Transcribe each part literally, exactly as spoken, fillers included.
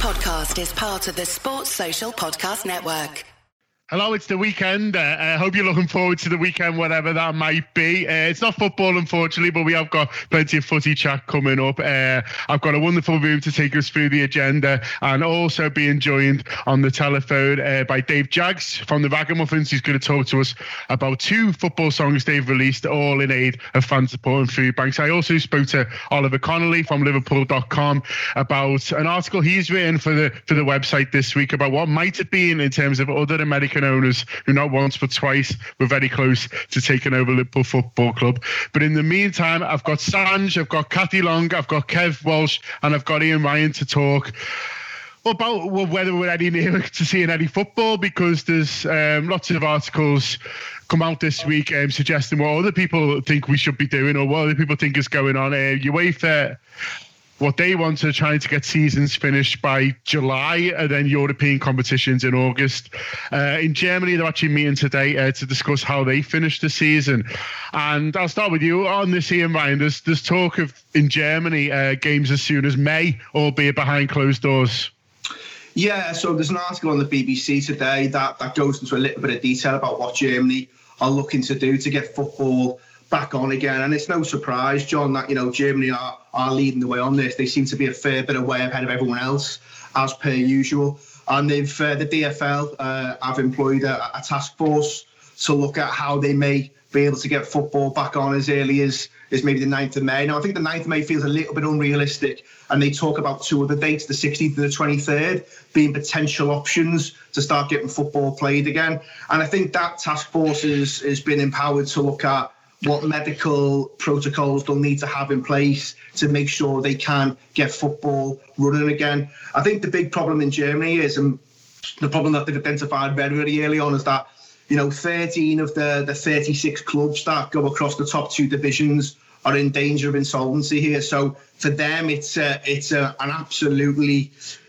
podcast is part of the Sports Social Podcast Network. Hello, it's the weekend. I uh, uh, hope you're looking forward to the weekend, whatever that might be. Uh, it's not football, unfortunately, but we have got plenty of footy chat coming up. Uh, I've got a wonderful room to take us through the agenda, and also being joined on the telephone uh, by Dave Jaggs from the Ragamuffins. He's going to talk to us about two football songs they've released, all in aid of fan support and food banks. I also spoke to Oliver Connolly from Liverpool dot com about an article he's written for the for the website this week about what might have been in terms of other American owners who not once but twice were very close to taking over Liverpool Football Club. But in the meantime, I've got Sanj, I've got Kathy Long, I've got Kev Walsh, and I've got Ian Ryan to talk about well, whether we're any nearer to seeing any football, because there's um, lots of articles come out this week um, suggesting what other people think we should be doing or what other people think is going on. Uh, UEFA, what they want to try to get seasons finished by July and then European competitions in August. Uh, in Germany, they're actually meeting today uh, to discuss how they finish the season. And I'll start with you on this, Ian Ryan. There's, there's talk of, in Germany, uh, games as soon as May, albeit behind closed doors. Yeah, so there's an article on the B B C today that, that goes into a little bit of detail about what Germany are looking to do to get football back on again. And it's no surprise, John, that, you know, Germany are, are leading the way on this. They seem to be a fair bit of way ahead of everyone else, as per usual. And they've uh, the D F L uh, have employed a, a task force to look at how they may be able to get football back on as early as, as maybe the ninth of May. Now, I think the ninth of May feels a little bit unrealistic, and they talk about two other dates, the sixteenth and the twenty-third, being potential options to start getting football played again. And I think that task force is, has been empowered to look at what medical protocols they'll need to have in place to make sure they can get football running again. I think the big problem in Germany is, and the problem that they've identified very, very early on, is that, you know, thirteen of the, the thirty-six clubs that go across the top two divisions are in danger of insolvency here. So for them, it's a, it's a, an absolutely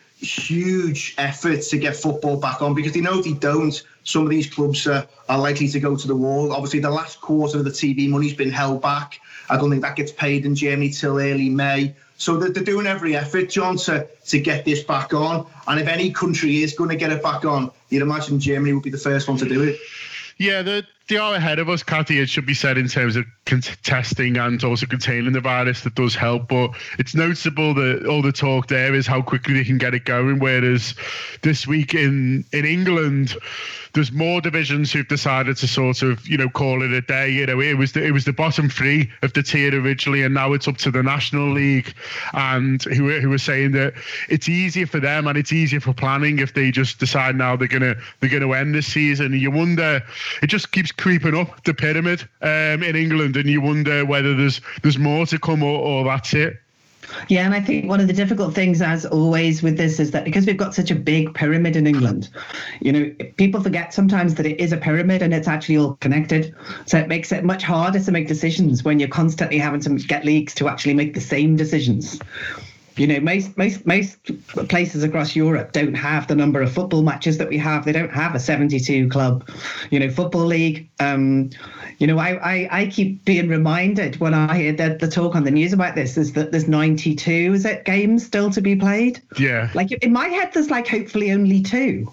huge effort to get football back on, because they know if they don't, some of these clubs uh, are likely to go to the wall. Obviously, the last quarter of the T V money's been held back. I don't think that gets paid in Germany till early May. So they're, they're doing every effort, John, to, to get this back on. And if any country is going to get it back on, you'd imagine Germany would be the first one to do it. Yeah, the they are ahead of us, Cathy, it should be said, in terms of testing and also containing the virus. That does help, but it's noticeable that all the talk there is how quickly they can get it going, whereas this week in, in England, there's more divisions who've decided to sort of, you know, call it a day. You know, it was the, it was the bottom three of the tier originally, and now it's up to the National League, and who who are saying that it's easier for them and it's easier for planning if they just decide now they're gonna they're gonna end this season. And you wonder, it just keeps creeping up the pyramid um, in England, and you wonder whether there's there's more to come or, or that's it. Yeah, and I think one of the difficult things, as always with this, is that because we've got such a big pyramid in England, you know, people forget sometimes that it is a pyramid and it's actually all connected. So it makes it much harder to make decisions when you're constantly having to get leagues to actually make the same decisions. You know, most most most places across Europe don't have the number of football matches that we have. They don't have a seventy-two club, you know, football league. Um, you know, I, I, I keep being reminded when I hear the, the talk on the news about this is that there's ninety-two, is it, games still to be played? Yeah. Like in my head, there's like hopefully only two.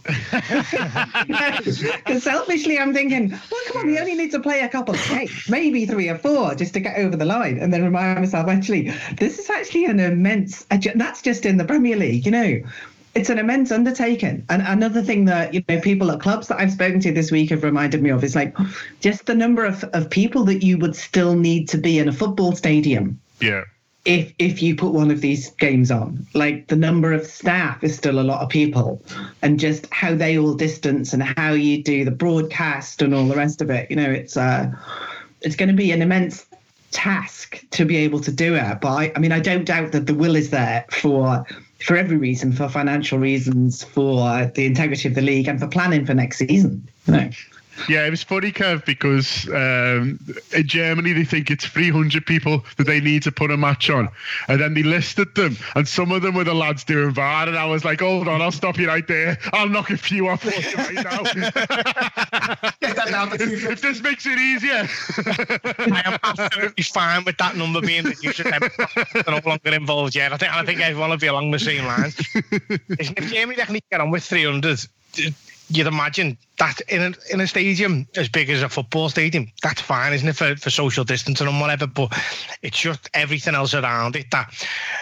Because selfishly, I'm thinking, well, come on, we only need to play a couple of games, maybe three or four, just to get over the line, and then remind myself, actually, this is actually an immense. That's just in the Premier League, you know. It's an immense undertaking. And another thing that, you know, people at clubs that I've spoken to this week have reminded me of is like just the number of, of people that you would still need to be in a football stadium. Yeah. If if you put one of these games on, like the number of staff is still a lot of people, and just how they all distance and how you do the broadcast and all the rest of it. You know, it's uh, it's going to be an immense task to be able to do it. But I, I mean, I don't doubt that the will is there for for every reason, for financial reasons, for the integrity of the league, and for planning for next season. You know. Yeah, it was funny, Kev, because um, in Germany they think it's three hundred people that they need to put a match on, and then they listed them, and some of them were the lads doing V A R, and I was like, hold on, I'll stop you right there. I'll knock a few off for you right now. Get that down to if, if this makes it easier. I am absolutely fine with that number being reduced. They're no longer involved yet. I think I think everyone will be along the same lines. If Germany definitely get on with three hundred, you'd imagine that in a, in a stadium as big as a football stadium, that's fine, isn't it, for, for social distancing and whatever, but it's just everything else around it that,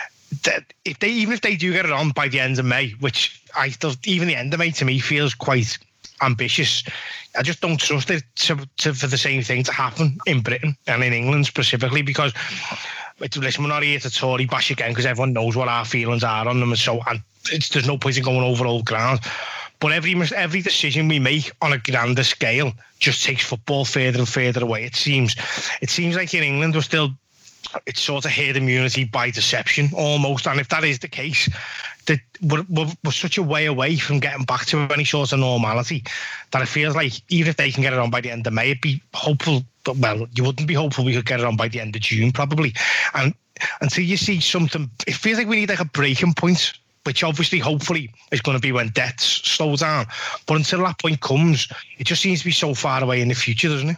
that if they even if they do get it on by the end of May, which I still, even the end of May to me feels quite ambitious, I just don't trust it to, to, for the same thing to happen in Britain and in England specifically, because listen, we're not here to Tory bash again because everyone knows what our feelings are on them, and so and it's, there's no point in going over old ground. But every every decision we make on a grander scale just takes football further and further away. It seems, it seems like in England we're still, it's sort of herd immunity by deception almost. And if that is the case, that we're, we're, we're such a way away from getting back to any sort of normality that it feels like even if they can get it on by the end of May, it'd be hopeful. But well, you wouldn't be hopeful we could get it on by the end of June probably. And until you see something, it feels like we need like a breaking point, which obviously, hopefully, is going to be when deaths slow down. But until that point comes, it just seems to be so far away in the future, doesn't it?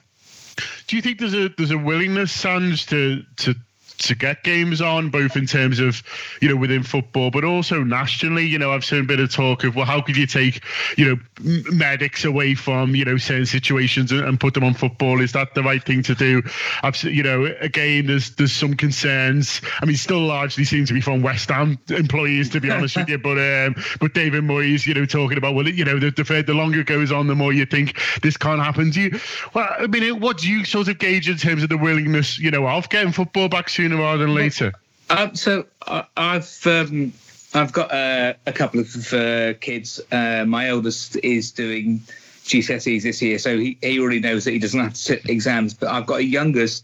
Do you think there's a there's a willingness, Sands, to to to get games on, both in terms of, you know, within football, but also nationally? You know, I've seen a bit of talk of, well, how could you take, you know, medics away from, you know, certain situations and, and put them on football? Is that the right thing to do? I've, you know, again, there's there's some concerns. I mean, still largely seem to be from West Ham employees, to be honest with you. But um, but David Moyes, you know, talking about, well, you know, the the, the longer it goes on, the more you think this can't happen. Do you? Well, I mean, what do you sort of gauge in terms of the willingness, you know, of getting football back sooner rather than later? Um, so I, I've um, I've got uh, a couple of uh, kids. Uh, my eldest is doing G C S Es this year, so he, he already knows that he doesn't have to sit exams. But I've got a youngest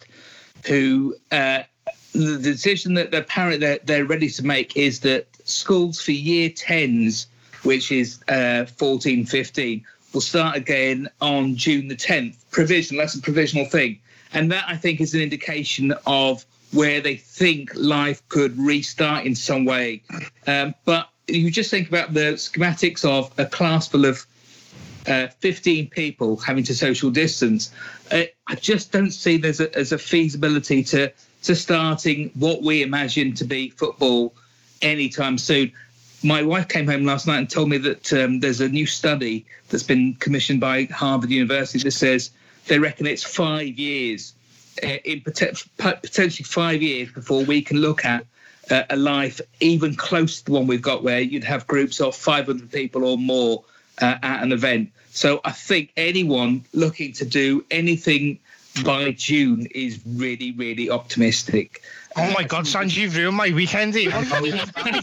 who uh, the decision that the parent they're, they're ready to make is that schools for year tens, which is uh, fourteen, fifteen, will start again on June the tenth. Provisional, that's a provisional thing. And that, I think, is an indication of where they think life could restart in some way. Um, but you just think about the schematics of a class full of uh, fifteen people having to social distance. Uh, I just don't see there's a, there's a feasibility to, to starting what we imagine to be football anytime soon. My wife came home last night and told me that um, there's a new study that's been commissioned by Harvard University that says they reckon it's five years in potentially five years before we can look at uh, a life even close to the one we've got, where you'd have groups of five hundred people or more uh, at an event. So I think anyone looking to do anything by June is really, really optimistic. Oh my God, Sanj, you've ruined my weekend here. Can we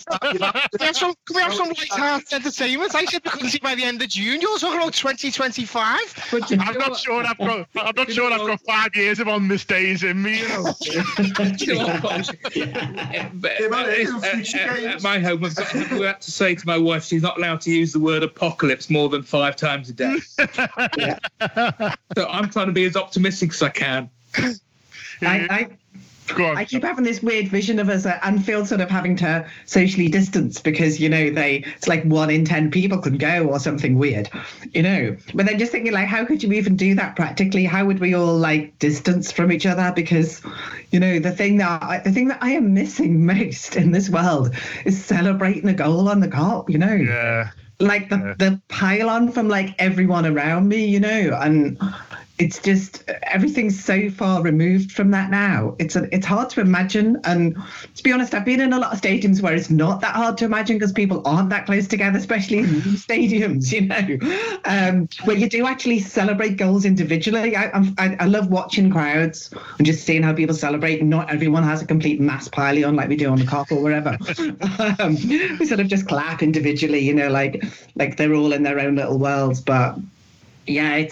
have some, can we have some light-hearted entertainment? I said we couldn't see by the end of June. You're talking about twenty twenty-five. I'm not sure I've got. I'm not sure I've got five years of on this days in me. You know. At my home, I've had to say to my wife she's not allowed to use the word apocalypse more than five times a day. So I'm trying to be as optimistic as I can. I, I I keep having this weird vision of us at Anfield sort of having to socially distance because, you know, they it's like one in ten people can go or something weird, you know. But then just thinking, like, how could you even do that practically? How would we all, like, distance from each other? Because, you know, the thing that I, the thing that I am missing most in this world is celebrating a goal on the Kop, you know. Yeah. Like the, yeah. the pile-on from, like, everyone around me, you know, and it's just everything's so far removed from that now. It's a, it's hard to imagine. And to be honest, I've been in a lot of stadiums where it's not that hard to imagine because people aren't that close together, especially in new stadiums, you know, um, where you do actually celebrate goals individually. I, I, I love watching crowds and just seeing how people celebrate. Not everyone has a complete mass piling on like we do on the Kop or wherever. um, we sort of just clap individually, you know, like like they're all in their own little worlds. But yeah, it's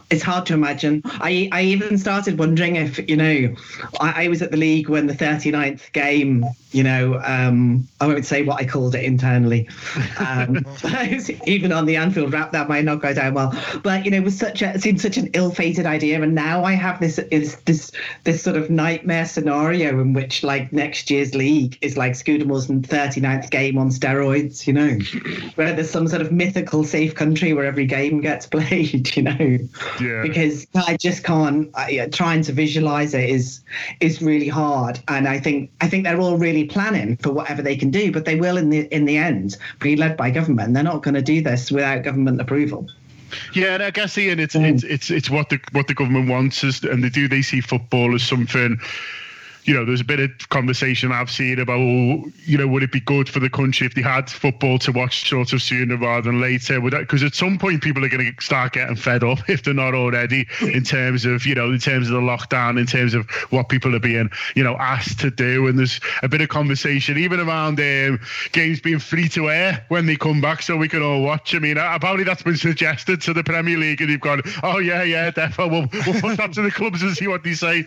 it's hard to imagine. I I even started wondering if, you know, I, I was at the league when the thirty-ninth game, you know, um, I won't say what I called it internally. Um, even on the Anfield Wrap, that might not go down well. But, you know, it was such a, it seemed such an ill-fated idea. And now I have this is this this sort of nightmare scenario in which, like, next year's league is like Scudamore's thirty-ninth game on steroids, you know, where there's some sort of mythical safe country where every game gets played, you know. Yeah. Because I just can't. I, trying to visualize it is is really hard, and I think I think they're all really planning for whatever they can do, but they will in the in the end be led by government. They're not going to do this without government approval. Yeah, and I guess Ian, it's mm. it's it's it's what the what the government wants is, and they do they see football as something. You know, there's a bit of conversation I've seen about, you know, would it be good for the country if they had football to watch sort of sooner rather than later? Because at some point people are going to start getting fed up if they're not already, in terms of, you know, in terms of the lockdown, in terms of what people are being, you know, asked to do. And there's a bit of conversation even around um, games being free to air when they come back so we can all watch. I mean, apparently that's been suggested to the Premier League, and you've gone, oh, yeah, yeah, definitely. We'll, we'll put that to the clubs and see what they say.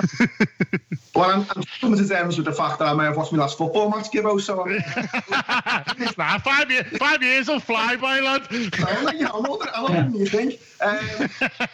Well, I'm, I'm coming to terms with the fact that I may have watched my last football match, Gibbo, so I'm... nah, five, year, five years will fly by, lad. No, you know, I'm older, I'm older than you think. Um,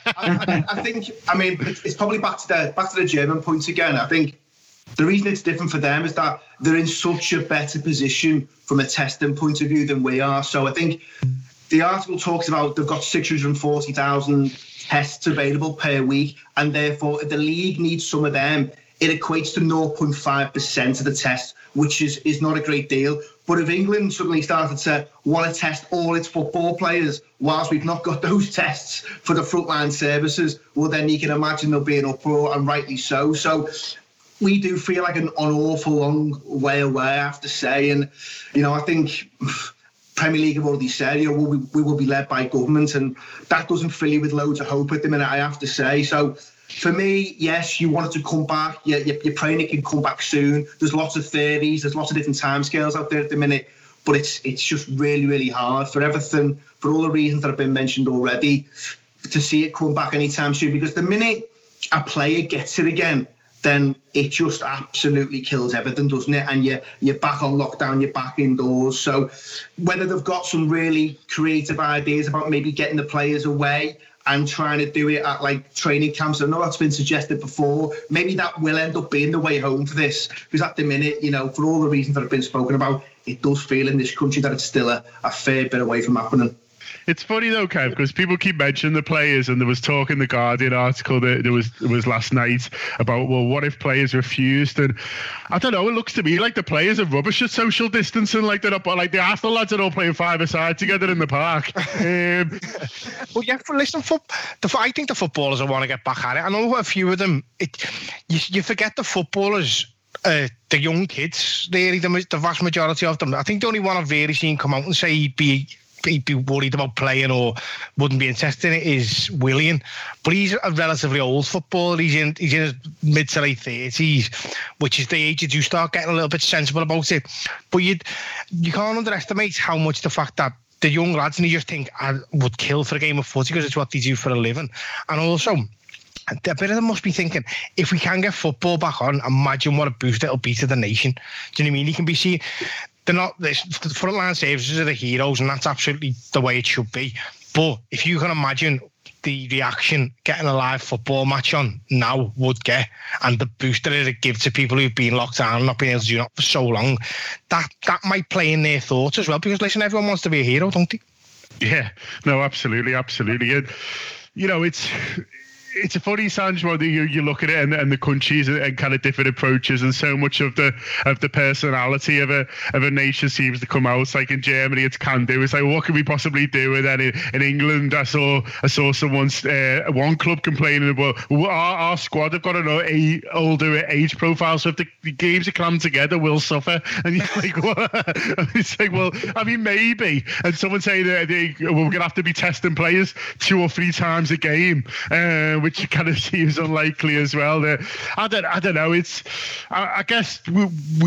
I, I, I think, I mean, it's, it's probably back to the back to the German point again. I think the reason it's different for them is that they're in such a better position from a testing point of view than we are. So I think the article talks about they've got six hundred forty thousand tests available per week, and therefore if the league needs some of them, it equates to zero point five percent of the test, which is, is not a great deal. But if England suddenly started to want to test all its football players, whilst we've not got those tests for the frontline services, well, then you can imagine there'll be an uproar, and rightly so. So we do feel like an, an awful long way away, I have to say. And, you know, I think Premier League have already said, you know, we, we will be led by government, and that doesn't fill you with loads of hope at the minute, I have to say. So for me, yes, you want it to come back. You're, you're praying it can come back soon. There's lots of theories. There's lots of different timescales out there at the minute. But it's it's just really, really hard for everything, for all the reasons that have been mentioned already, to see it come back anytime soon. Because the minute a player gets it again, then it just absolutely kills everything, doesn't it? And you're, you're back on lockdown, you're back indoors. So whether they've got some really creative ideas about maybe getting the players away and trying to do it at like training camps, I know that's been suggested before, maybe that will end up being the way home for this. Because at the minute, you know, for all the reasons that have been spoken about, it does feel in this country that it's still a, a fair bit away from happening. It's funny though, Kev, because people keep mentioning the players, and there was talk in the Guardian article that there was there was last night about, well, what if players refused? And I don't know, it looks to me like the players are rubbish at social distancing, like they're not, like the Arsenal lads are all playing five-a-side together in the park. um, well, yeah, for, listen, for, the, I think the footballers will want to get back at it. I know a few of them, it, you, you forget the footballers. Uh, the young kids, really, the, the vast majority of them. I think the only one I've really seen come out and say he'd be he'd be worried about playing or wouldn't be interested in it is Willian. But he's a relatively old footballer. He's in he's in his mid to late thirties, which is the age you do start getting a little bit sensible about it. But you you can't underestimate how much the fact that the young lads, and you just think, I would kill for a game of footy because it's what they do for a living. And also, a bit of them must be thinking, if we can get football back on, imagine what a boost it'll be to the nation. Do you know what I mean? You can be seen, they're not, the frontline services are the heroes, and that's absolutely the way it should be. But if you can imagine the reaction getting a live football match on now would get, and the boost that it'd give to people who've been locked down and not been able to do that for so long, that, that might play in their thoughts as well. Because, listen, everyone wants to be a hero, don't they? Yeah, no, absolutely, absolutely. And, you know, it's... It's a funny, Sanj, whether you, you look at it and, and the countries and, and kind of different approaches, and so much of the of the personality of a of a nation seems to come out. It's like in Germany, it's can do. It's like, what can we possibly do? And then in, in England, I saw I saw someone's uh, one club complaining about, well, our, our squad have got an a, older age profile, so if the, the games are crammed together, we'll suffer. And you're like, what? And it's like, well, I mean, maybe. And someone saying that they, well, we're gonna have to be testing players two or three times a game. Uh, which kind of seems unlikely as well. There, I don't, I don't know. It's, I, I guess we, we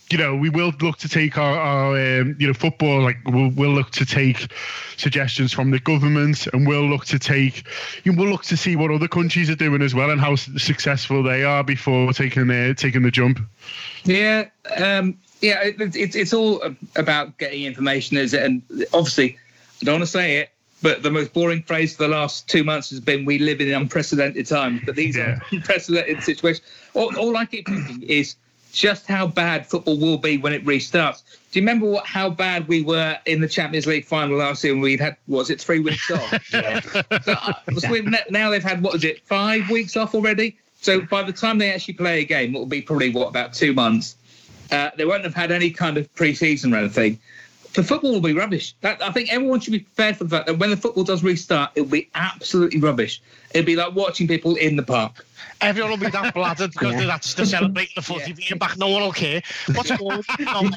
you know, we will look to take our, our um, you know, football, like we'll, we'll look to take suggestions from the government, and we'll look to take, you know, we'll look to see what other countries are doing as well and how successful they are before taking uh, taking the jump. Yeah, um, yeah, it, it, it's all about getting information, is it? And obviously, I don't want to say it, but the most boring phrase for the last two months has been, we live in unprecedented times. But these yeah. are unprecedented situations. All, all I keep thinking is just how bad football will be when it restarts. Do you remember what how bad we were in the Champions League final last year when we'd had, what was it, three weeks off? yeah. So, uh, so we've, now they've had, what is it, five weeks off already? So by the time they actually play a game, it will be probably, what, about two months. Uh, they won't have had any kind of pre-season or anything. The football will be rubbish. That, I think everyone should be prepared for the fact that when the football does restart, it'll be absolutely rubbish. It'll be like watching people in the park. Everyone will be that bladdered because yeah. that's to celebrate the footy yeah. being back. No one will care. What's going on?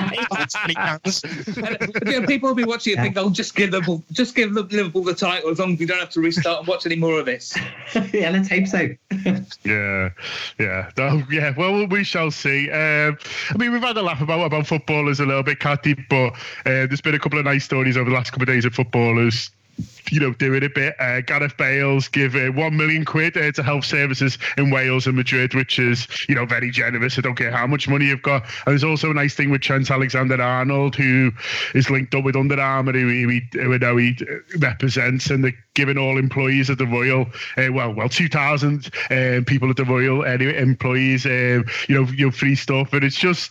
You know, people will be watching it and think, "Oh, just give Liverpool, just give Liverpool the title as long as we don't have to restart and watch any more of this." Yeah, let's hope so. yeah, yeah, no, yeah. Well, we shall see. Um, I mean, we've had a laugh about about footballers a little bit, Cathy, but uh, there's been a couple of nice stories over the last couple of days of footballers, you know, doing a bit. Uh, Gareth Bale's give uh, one million quid uh, to health services in Wales and Madrid, which is, you know, very generous. I don't care how much money you've got. And there's also a nice thing with Trent Alexander-Arnold, who is linked up with Under Armour, who, who, he, who know he represents, and they're giving all employees at the Royal, uh, well, well, two thousand uh, people at the Royal, anyway, employees, uh, you know, you know, free stuff, and it's just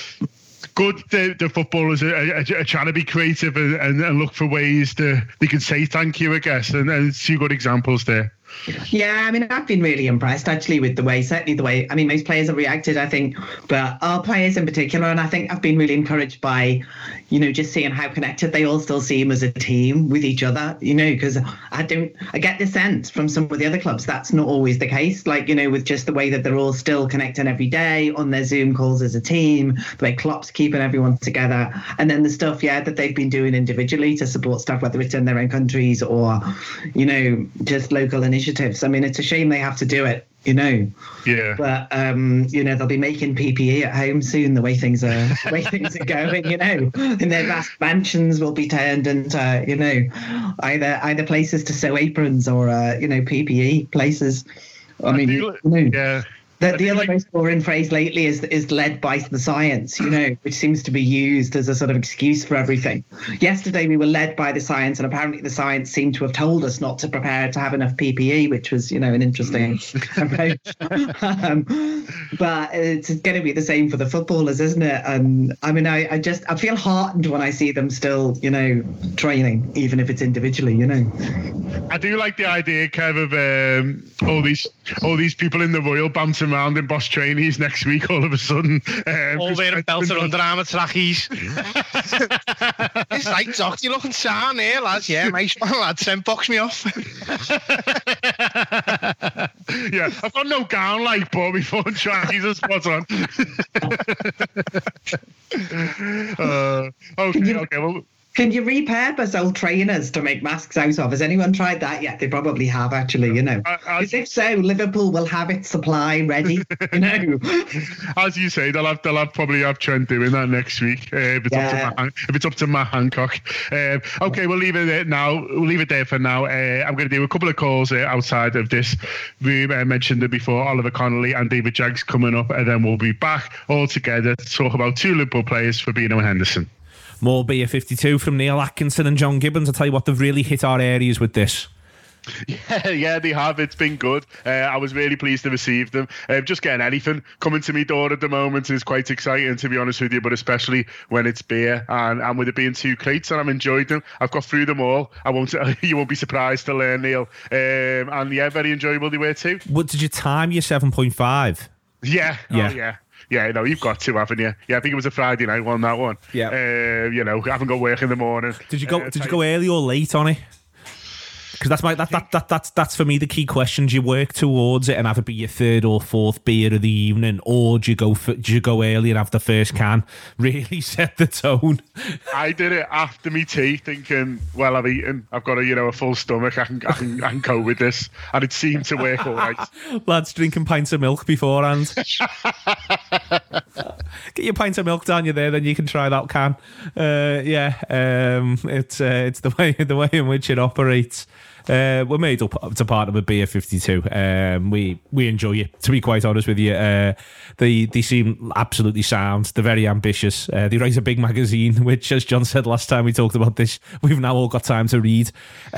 good that the footballers are, are, are trying to be creative and, and, and look for ways to they can say thank you, I guess, and, and two good examples there. Yeah, I mean, I've been really impressed actually with the way, certainly the way, I mean, most players have reacted, I think, but our players in particular, and I think I've been really encouraged by, you know, just seeing how connected they all still seem as a team with each other, you know, because I don't, I get the sense from some of the other clubs that's not always the case, like, you know, with just the way that they're all still connecting every day on their Zoom calls as a team, the way Klopp's keeping everyone together, and then the stuff, yeah, that they've been doing individually to support stuff, whether it's in their own countries or, you know, just local initiatives. I mean, it's a shame they have to do it, you know. Yeah. But um, you know, they'll be making P P E at home soon. The way things are, the way things are going, you know, and their vast mansions will be turned into, you know, either either places to sew aprons or uh, you know, P P E places. I, I mean, you know, yeah. The, the other like, most boring phrase lately is is led by the science, you know, which seems to be used as a sort of excuse for everything. Yesterday we were led by the science, and apparently the science seemed to have told us not to prepare to have enough P P E, which was, you know, an interesting approach. um, but it's going to be the same for the footballers, isn't it? And I mean, I, I just I feel heartened when I see them still, you know, training, even if it's individually, you know. I do like the idea, Kev, of um, all these all these people in the Royal bouncing around in Bosch trainees next week all of a sudden. Um, all wearing belts and Under Armour trackies. It's like, Doc, you're looking sound here, lads. Yeah, nice one, lads. Then box me off. Yeah, I've got no gown like, but my phone trackies are spot on. uh, okay, okay, well... Can you repurpose old trainers to make masks out of? Has anyone tried that yet? They probably have, actually, you know. Because if so, Liverpool will have its supply ready, you know. As you say, they'll have, they'll have probably have Trent doing that next week, uh, if, it's yeah. up to Matt, if it's up to Matt Hancock. Um, okay, we'll leave it there now. We'll leave it there for now. Uh, I'm going to do a couple of calls uh, outside of this. We uh, mentioned it before, Oliver Connolly and David Jaggs coming up, and then we'll be back all together to talk about two Liverpool players, Fabinho and Henderson. More Beer fifty-two from Neil Atkinson and John Gibbons. I'll tell you what, they've really hit our areas with this. Yeah, yeah, they have. It's been good. Uh, I was really pleased to receive them. Uh, just getting anything coming to me door at the moment is quite exciting, to be honest with you, but especially when it's beer and, and with it being two crates, and I've enjoyed them. I've got through them all. I won't. You won't be surprised to learn, Neil. Um, and yeah, very enjoyable they were too. What did you time your seven point five? Yeah, yeah. Oh, yeah. Yeah, no, you've got to, haven't you? Yeah, I think it was a Friday night one, that one. Yeah. Uh, you know, I haven't got work in the morning. Did you go? Uh, did you go early or late on it? Because that's my that, that that that's that's for me the key question. Do you work towards it and have it be your third or fourth beer of the evening, or do you go for, do you go early and have the first can? Really set the tone. I did it after me tea, thinking, well, I've eaten, I've got a you know a full stomach, I can I can, I can go with this, and it seemed to work all right. Lads drinking pints of milk beforehand. get your pint of milk down you there, then you can try that can. Uh, yeah, um, it's uh, it's the way the way in which it operates. Uh, we're made up to partner with Beer fifty-two. Um, we we enjoy it, to be quite honest with you. Uh, they they seem absolutely sound. They're very ambitious. Uh, they write a big magazine, which, as John said last time we talked about this, we've now all got time to read.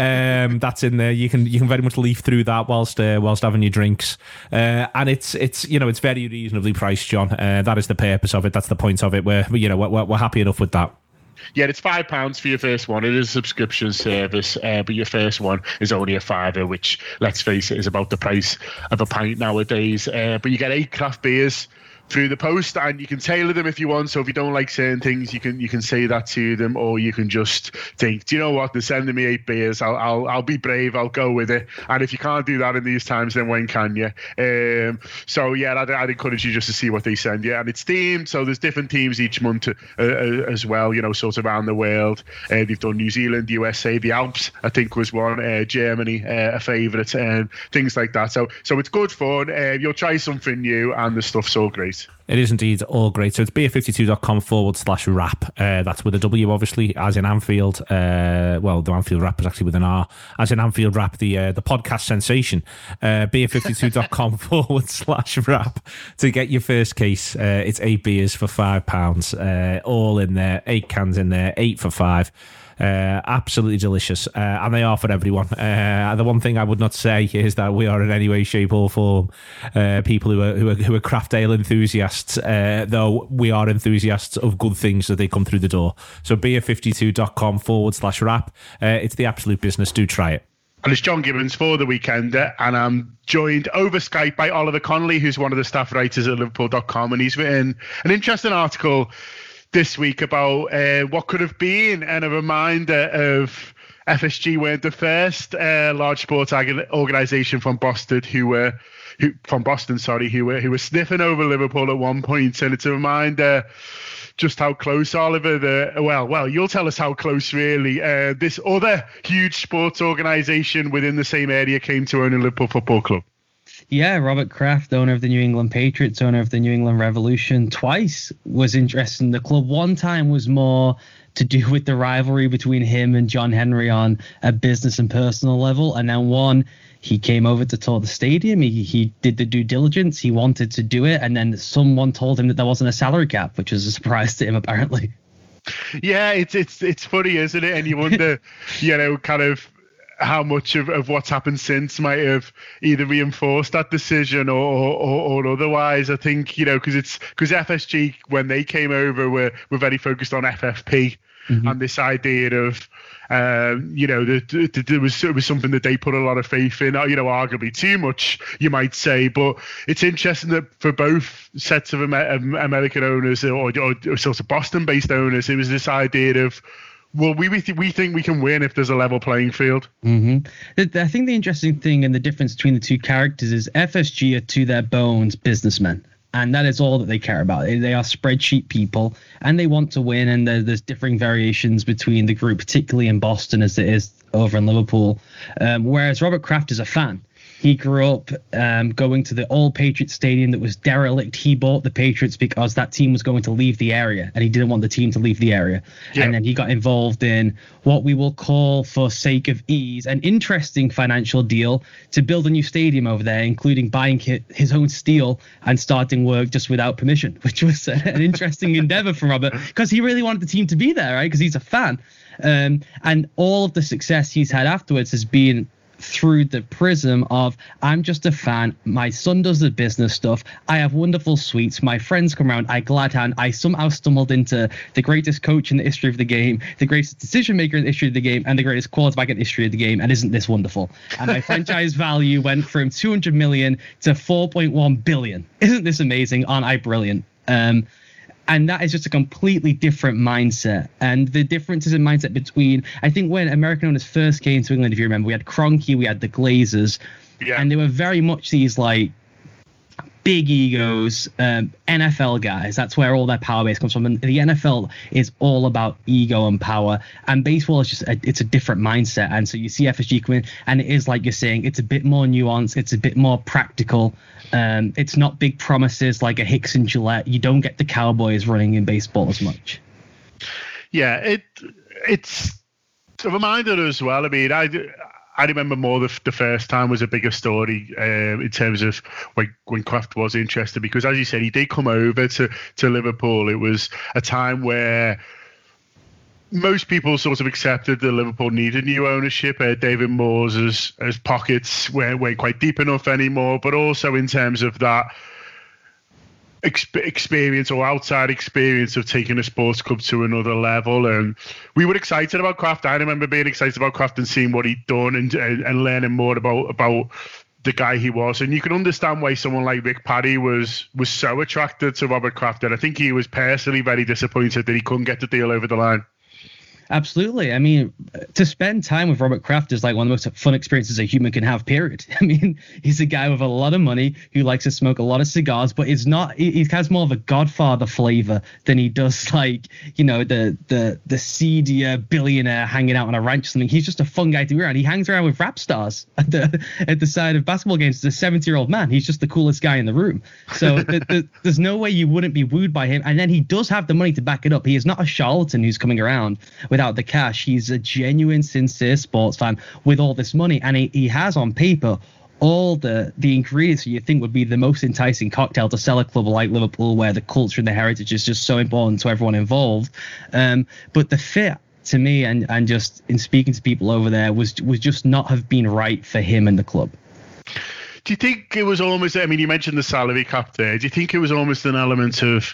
Um, that's in there. You can you can very much leaf through that whilst uh, whilst having your drinks. Uh, and it's it's you know it's very reasonably priced, John. Uh, that is the purpose of it. That's the point of it. We're you know we're, we're happy enough with that. Yeah, it's five pounds for your first one. It is a subscription service, uh, but your first one is only a fiver, which, let's face it, is about the price of a pint nowadays. Uh, but you get eight craft beers through the post, and you can tailor them if you want. So if you don't like certain things, you can you can say that to them, or you can just think, do you know what? They're sending me eight beers. I'll I'll I'll be brave. I'll go with it. And if you can't do that in these times, then when can you? Um, so yeah, I'd, I'd encourage you just to see what they send you. And it's themed, so there's different themes each month uh, uh, as well. You know, sort of around the world. Uh, they've done New Zealand, U S A, the Alps, I think was one. Uh, Germany, uh, a favourite, and things like that. So so it's good fun. Uh, you'll try something new, and the stuff's all great. It is indeed all great. So it's beer fifty-two dot com forward slash rap. Uh, that's with a W, obviously, as in Anfield. Uh, well, the Anfield rap is actually with an R. As in Anfield rap, the uh, the podcast sensation. Uh, beer fifty-two dot com forward slash rap to get your first case. Uh, it's eight beers for five pounds. Uh, all in there. Eight cans in there. Eight for five. Uh, absolutely delicious, uh, and they are for everyone. Uh, the one thing I would not say is that we are in any way, shape, or form uh, people who are, who are who are craft ale enthusiasts. Uh, though we are enthusiasts of good things that they come through the door. So beer fifty-two dot com forward slash rap. Uh, it's the absolute business. Do try it. And it's John Gibbons for The Weekender, and I'm joined over Skype by Oliver Connolly, who's one of the staff writers at Liverpool dot com, and he's written an interesting article this week about uh, what could have been, and a reminder of F S G weren't the first uh, large sports organisation from Boston who were who from Boston, sorry, who were who were sniffing over Liverpool at one point, and it's a reminder just how close, Oliver. The well, well, you'll tell us how close, really. Uh, this other huge sports organisation within the same area came to own a Liverpool Football Club. Yeah, Robert Kraft, owner of the New England Patriots, owner of the New England Revolution, twice was interested in the club. One time was more to do with the rivalry between him and John Henry on a business and personal level. And then one, he came over to tour the stadium. He he did the due diligence. He wanted to do it. And then someone told him that there wasn't a salary cap, which was a surprise to him, apparently. Yeah, it's it's it's funny, isn't it? And you wonder, you know, kind of how much of, of what's happened since might have either reinforced that decision or or, or otherwise. I think, you know, because it's because F S G, when they came over, were were very focused on F F P, mm-hmm. and this idea of, um, you know, that the, there was it was something that they put a lot of faith in. You know, arguably too much, you might say. But it's interesting that for both sets of American owners or, or, or sort of Boston-based owners, it was this idea of, well, we we, th- we think we can win if there's a level playing field. Mm-hmm. I think the interesting thing and the difference between the two characters is F S G are to their bones businessmen. And that is all that they care about. They are spreadsheet people, and they want to win. And there, there's differing variations between the group, particularly in Boston as it is over in Liverpool. Um, whereas Robert Kraft is a fan. He grew up um, going to the old Patriots stadium that was derelict. He bought the Patriots because that team was going to leave the area, and he didn't want the team to leave the area. Yeah. And then he got involved in what we will call, for sake of ease, an interesting financial deal to build a new stadium over there, including buying his own steel and starting work just without permission, which was an interesting endeavor for Robert, because he really wanted the team to be there, right? Because he's a fan. Um, and all of the success he's had afterwards has been through the prism of, I'm just a fan, my son does the business stuff, I have wonderful suites, my friends come around, I glad hand, I somehow stumbled into the greatest coach in the history of the game, the greatest decision maker in the history of the game, and the greatest quarterback in the history of the game, and isn't this wonderful? And my franchise value went from two hundred million to four point one billion. Isn't this amazing? Aren't I brilliant? Um, And that is just a completely different mindset. And the differences in mindset between, I think when American owners first came to England, if you remember, we had Kroenke, we had the Glazers, yeah. and they were very much these like big egos, um, N F L guys. That's where all their power base comes from. And the N F L is all about ego and power. And baseball is just a, it's a different mindset. And so you see F S G come in, and it is like you're saying, it's a bit more nuanced. It's a bit more practical. Um, it's not big promises like a Hicks and Gillette. You don't get the Cowboys running in baseball as much. Yeah, it it's a reminder as well. I mean, I. I remember more the, the first time was a bigger story uh, in terms of when, when Kraft was interested, because as you said, he did come over to, to Liverpool. It was a time where most people sort of accepted that Liverpool needed new ownership. Uh, David Moyes' as pockets weren't, weren't quite deep enough anymore, but also in terms of that experience or outside experience of taking a sports club to another level. And we were excited about Kraft. I remember being excited about Kraft and seeing what he'd done and, and, and learning more about about the guy he was. And you can understand why someone like Rick Parry was was so attracted to Robert Kraft. And I think he was personally very disappointed that he couldn't get the deal over the line. Absolutely. I mean, to spend time with Robert Kraft is like one of the most fun experiences a human can have, period. I mean, he's a guy with a lot of money who likes to smoke a lot of cigars, but it's not, he has more of a Godfather flavor than he does like, you know, the the the seedier billionaire hanging out on a ranch or something. He's just a fun guy to be around. He hangs around with rap stars at the at the side of basketball games. He's a seventy-year-old man. He's just the coolest guy in the room. So the, the, there's no way you wouldn't be wooed by him. And then he does have the money to back it up. He is not a charlatan who's coming around with without the cash. He's a genuine, sincere sports fan with all this money, and he, he has on paper all the the ingredients you think would be the most enticing cocktail to sell a club like Liverpool, where the culture and the heritage is just so important to everyone involved. Um, but the fit, to me, and and just in speaking to people over there, was was just not have been right for him and the club. Do you think it was almost, I mean, you mentioned the salary cap there. Do you think it was almost an element of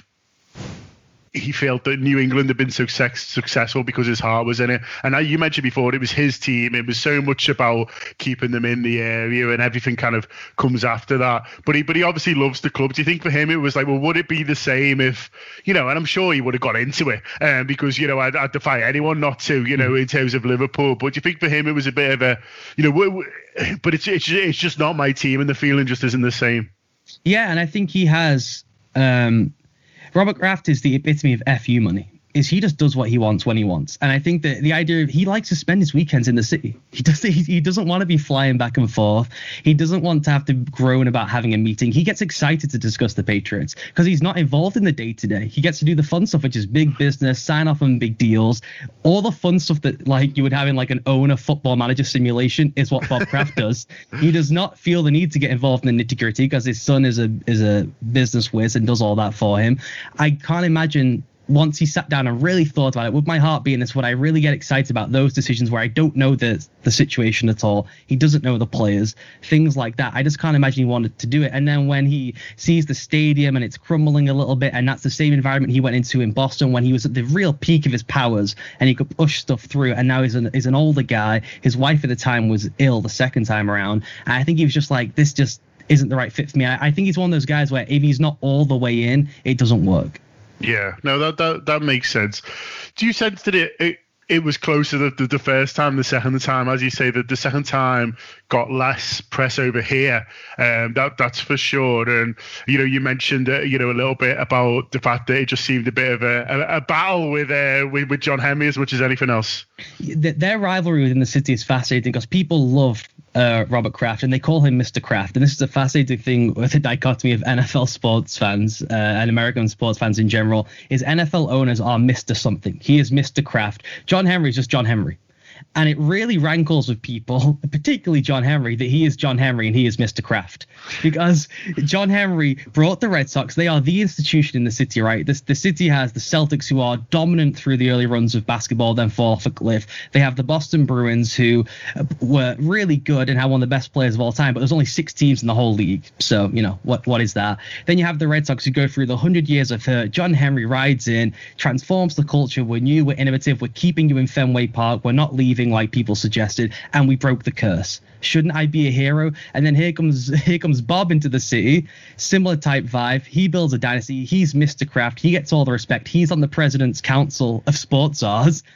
he felt that New England had been success, successful because his heart was in it? And you mentioned before, it was his team. It was so much about keeping them in the area, and everything kind of comes after that. But he, but he obviously loves the club. Do you think for him it was like, well, would it be the same if, you know, and I'm sure he would have got into it um, because, you know, I'd, I'd defy anyone not to, you know, in terms of Liverpool. But do you think for him it was a bit of a, you know, but it's, it's, it's just not my team, and the feeling just isn't the same? Yeah, and I think he has... Um, Robert Kraft is the epitome of F U money. Is he just does what he wants when he wants. And I think that the idea of he likes to spend his weekends in the city. He does he, he doesn't want to be flying back and forth. He doesn't want to have to groan about having a meeting. He gets excited to discuss the Patriots because he's not involved in the day-to-day. He gets to do the fun stuff, which is big business, sign off on big deals. All the fun stuff that like you would have in like an owner football manager simulation is what Bob Kraft does. He does not feel the need to get involved in the nitty-gritty because his son is a is a business whiz and does all that for him. I can't imagine once he sat down and really thought about it, with my heart being this, what I really get excited about those decisions where I don't know the the situation at all. He doesn't know the players, things like that. I just can't imagine he wanted to do it. And then when he sees the stadium and it's crumbling a little bit, and that's the same environment he went into in Boston when he was at the real peak of his powers and he could push stuff through. And now he's an, he's an older guy. His wife at the time was ill the second time around. And I think he was just like, this just isn't the right fit for me. I, I think he's one of those guys where if he's not all the way in, it doesn't work. Yeah, no, that that that makes sense. Do you sense that it it, it was closer the, the the first time, the second time, as you say, that the second time got less press over here? Um, that that's for sure. And you know, you mentioned uh, you know a little bit about the fact that it just seemed a bit of a, a, a battle with uh with, with John Henry as much as anything else. Their rivalry within the city is fascinating because people love Uh, Robert Kraft, and they call him Mister Kraft. And this is a fascinating thing with the dichotomy of N F L sports fans uh, and American sports fans in general, is N F L owners are Mister something. He is Mister Kraft. John Henry is just John Henry. And it really rankles with people, particularly John Henry, that he is John Henry and he is Mister Kraft. Because John Henry brought the Red Sox. They are the institution in the city, right? This, the city has the Celtics, who are dominant through the early runs of basketball, then fall off a cliff. They have the Boston Bruins, who were really good and had one of the best players of all time, but there's only six teams in the whole league. So, you know, what what is that? Then you have the Red Sox, who go through the hundred years of hurt. John Henry rides in, transforms the culture. We're new, we're innovative, we're keeping you in Fenway Park, we're not leaving like people suggested, and we broke the curse. Shouldn't I be a hero? And then here comes here comes Bob into the city, similar type vibe. He builds a dynasty. He's Mister Kraft. He gets all the respect. He's on the president's council of sports czars.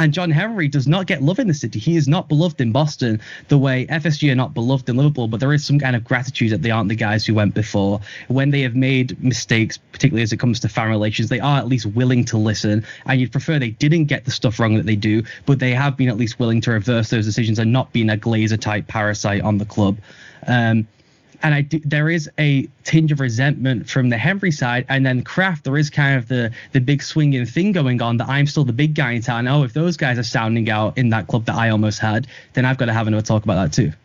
And John Henry does not get love in the city. He is not beloved in Boston the way F S G are not beloved in Liverpool, but there is some kind of gratitude that they aren't the guys who went before. When they have made mistakes, particularly as it comes to fan relations, they are at least willing to listen. And you'd prefer they didn't get the stuff wrong that they do, but they have been at least willing to reverse those decisions and not being a Glazer-type parasite on the club. Um, And I do, there is a tinge of resentment from the Henry side. And then Kraft, there is kind of the the big swinging thing going on that I'm still the big guy in town. Oh, if those guys are sounding out in that club that I almost had, then I've got to have another talk about that too.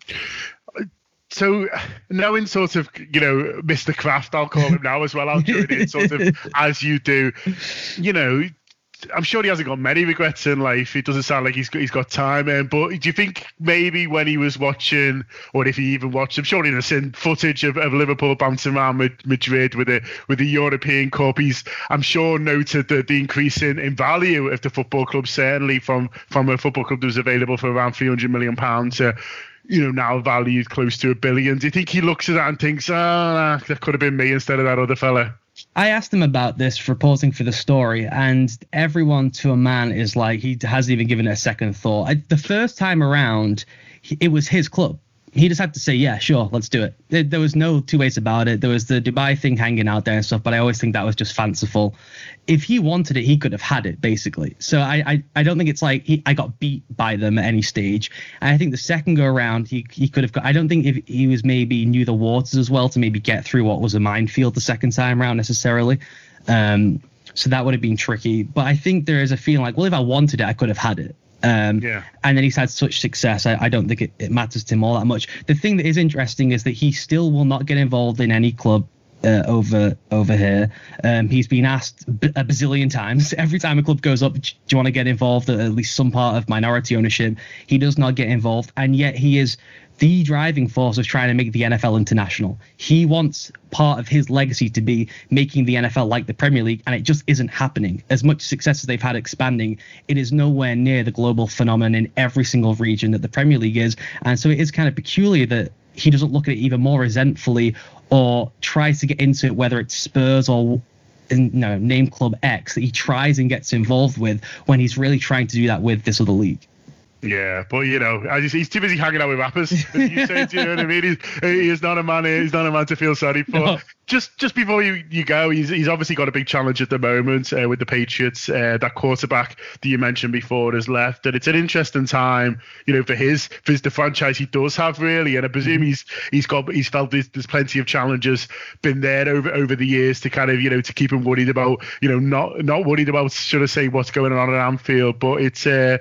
So knowing sort of, you know, Mister Kraft, I'll call him now as well. I'll join in sort of as you do, you know, I'm sure he hasn't got many regrets in life. It doesn't sound like he's got, he's got time. Um, but do you think maybe when he was watching, or if he even watched, I'm sure he'd have seen footage of, of Liverpool bouncing around Madrid with a with the European Cup. He's, I'm sure, noted the, the increase in, in value of the football club, certainly from, from a football club that was available for around three hundred million pounds to, you know, now valued close to a billion. Do you think he looks at that and thinks, oh, nah, that could have been me instead of that other fella? I asked him about this for reporting for the story, and everyone to a man is like, he hasn't even given it a second thought. I, the first time around, he, it was his club. He just had to say, yeah, sure, let's do it. There, there was no two ways about it. There was the Dubai thing hanging out there and stuff, but I always think that was just fanciful. If he wanted it, he could have had it, basically. So I I, I don't think it's like he, I got beat by them at any stage. And I think the second go around, he, he could have got, I don't think if he was maybe knew the waters as well to maybe get through what was a minefield the second time around necessarily. Um, so that would have been tricky. But I think there is a feeling like, well, if I wanted it, I could have had it. Um, yeah. And then he's had such success, I, I don't think it, it matters to him all that much. The thing that is interesting is that he still will not get involved in any club uh, over over here. Um, he's been asked b- a bazillion times. Every time a club goes up, do you want to get involved at at least some part of minority ownership? He does not get involved, and yet he is the driving force of trying to make the N F L international. He wants part of his legacy to be making the N F L like the Premier League, and it just isn't happening. As much success as they've had expanding, it is nowhere near the global phenomenon in every single region that the Premier League is. And so it is kind of peculiar that he doesn't look at it even more resentfully or tries to get into it, whether it's Spurs or you know, name club X, that he tries and gets involved with when he's really trying to do that with this other league. Yeah, but you know, he's too busy hanging out with rappers. As you say, do you know what I mean? He's, he is not a man. He's not a man to feel sorry for. No. Just, just before you, you go, he's he's obviously got a big challenge at the moment uh, with the Patriots. Uh, that quarterback that you mentioned before has left, and it's an interesting time, you know, for his for his, the franchise he does have really. And I presume he's he's got he's felt there's, there's plenty of challenges been there over over the years to kind of you know to keep him worried about you know not not worried about should I say what's going on at Anfield, but it's. Uh,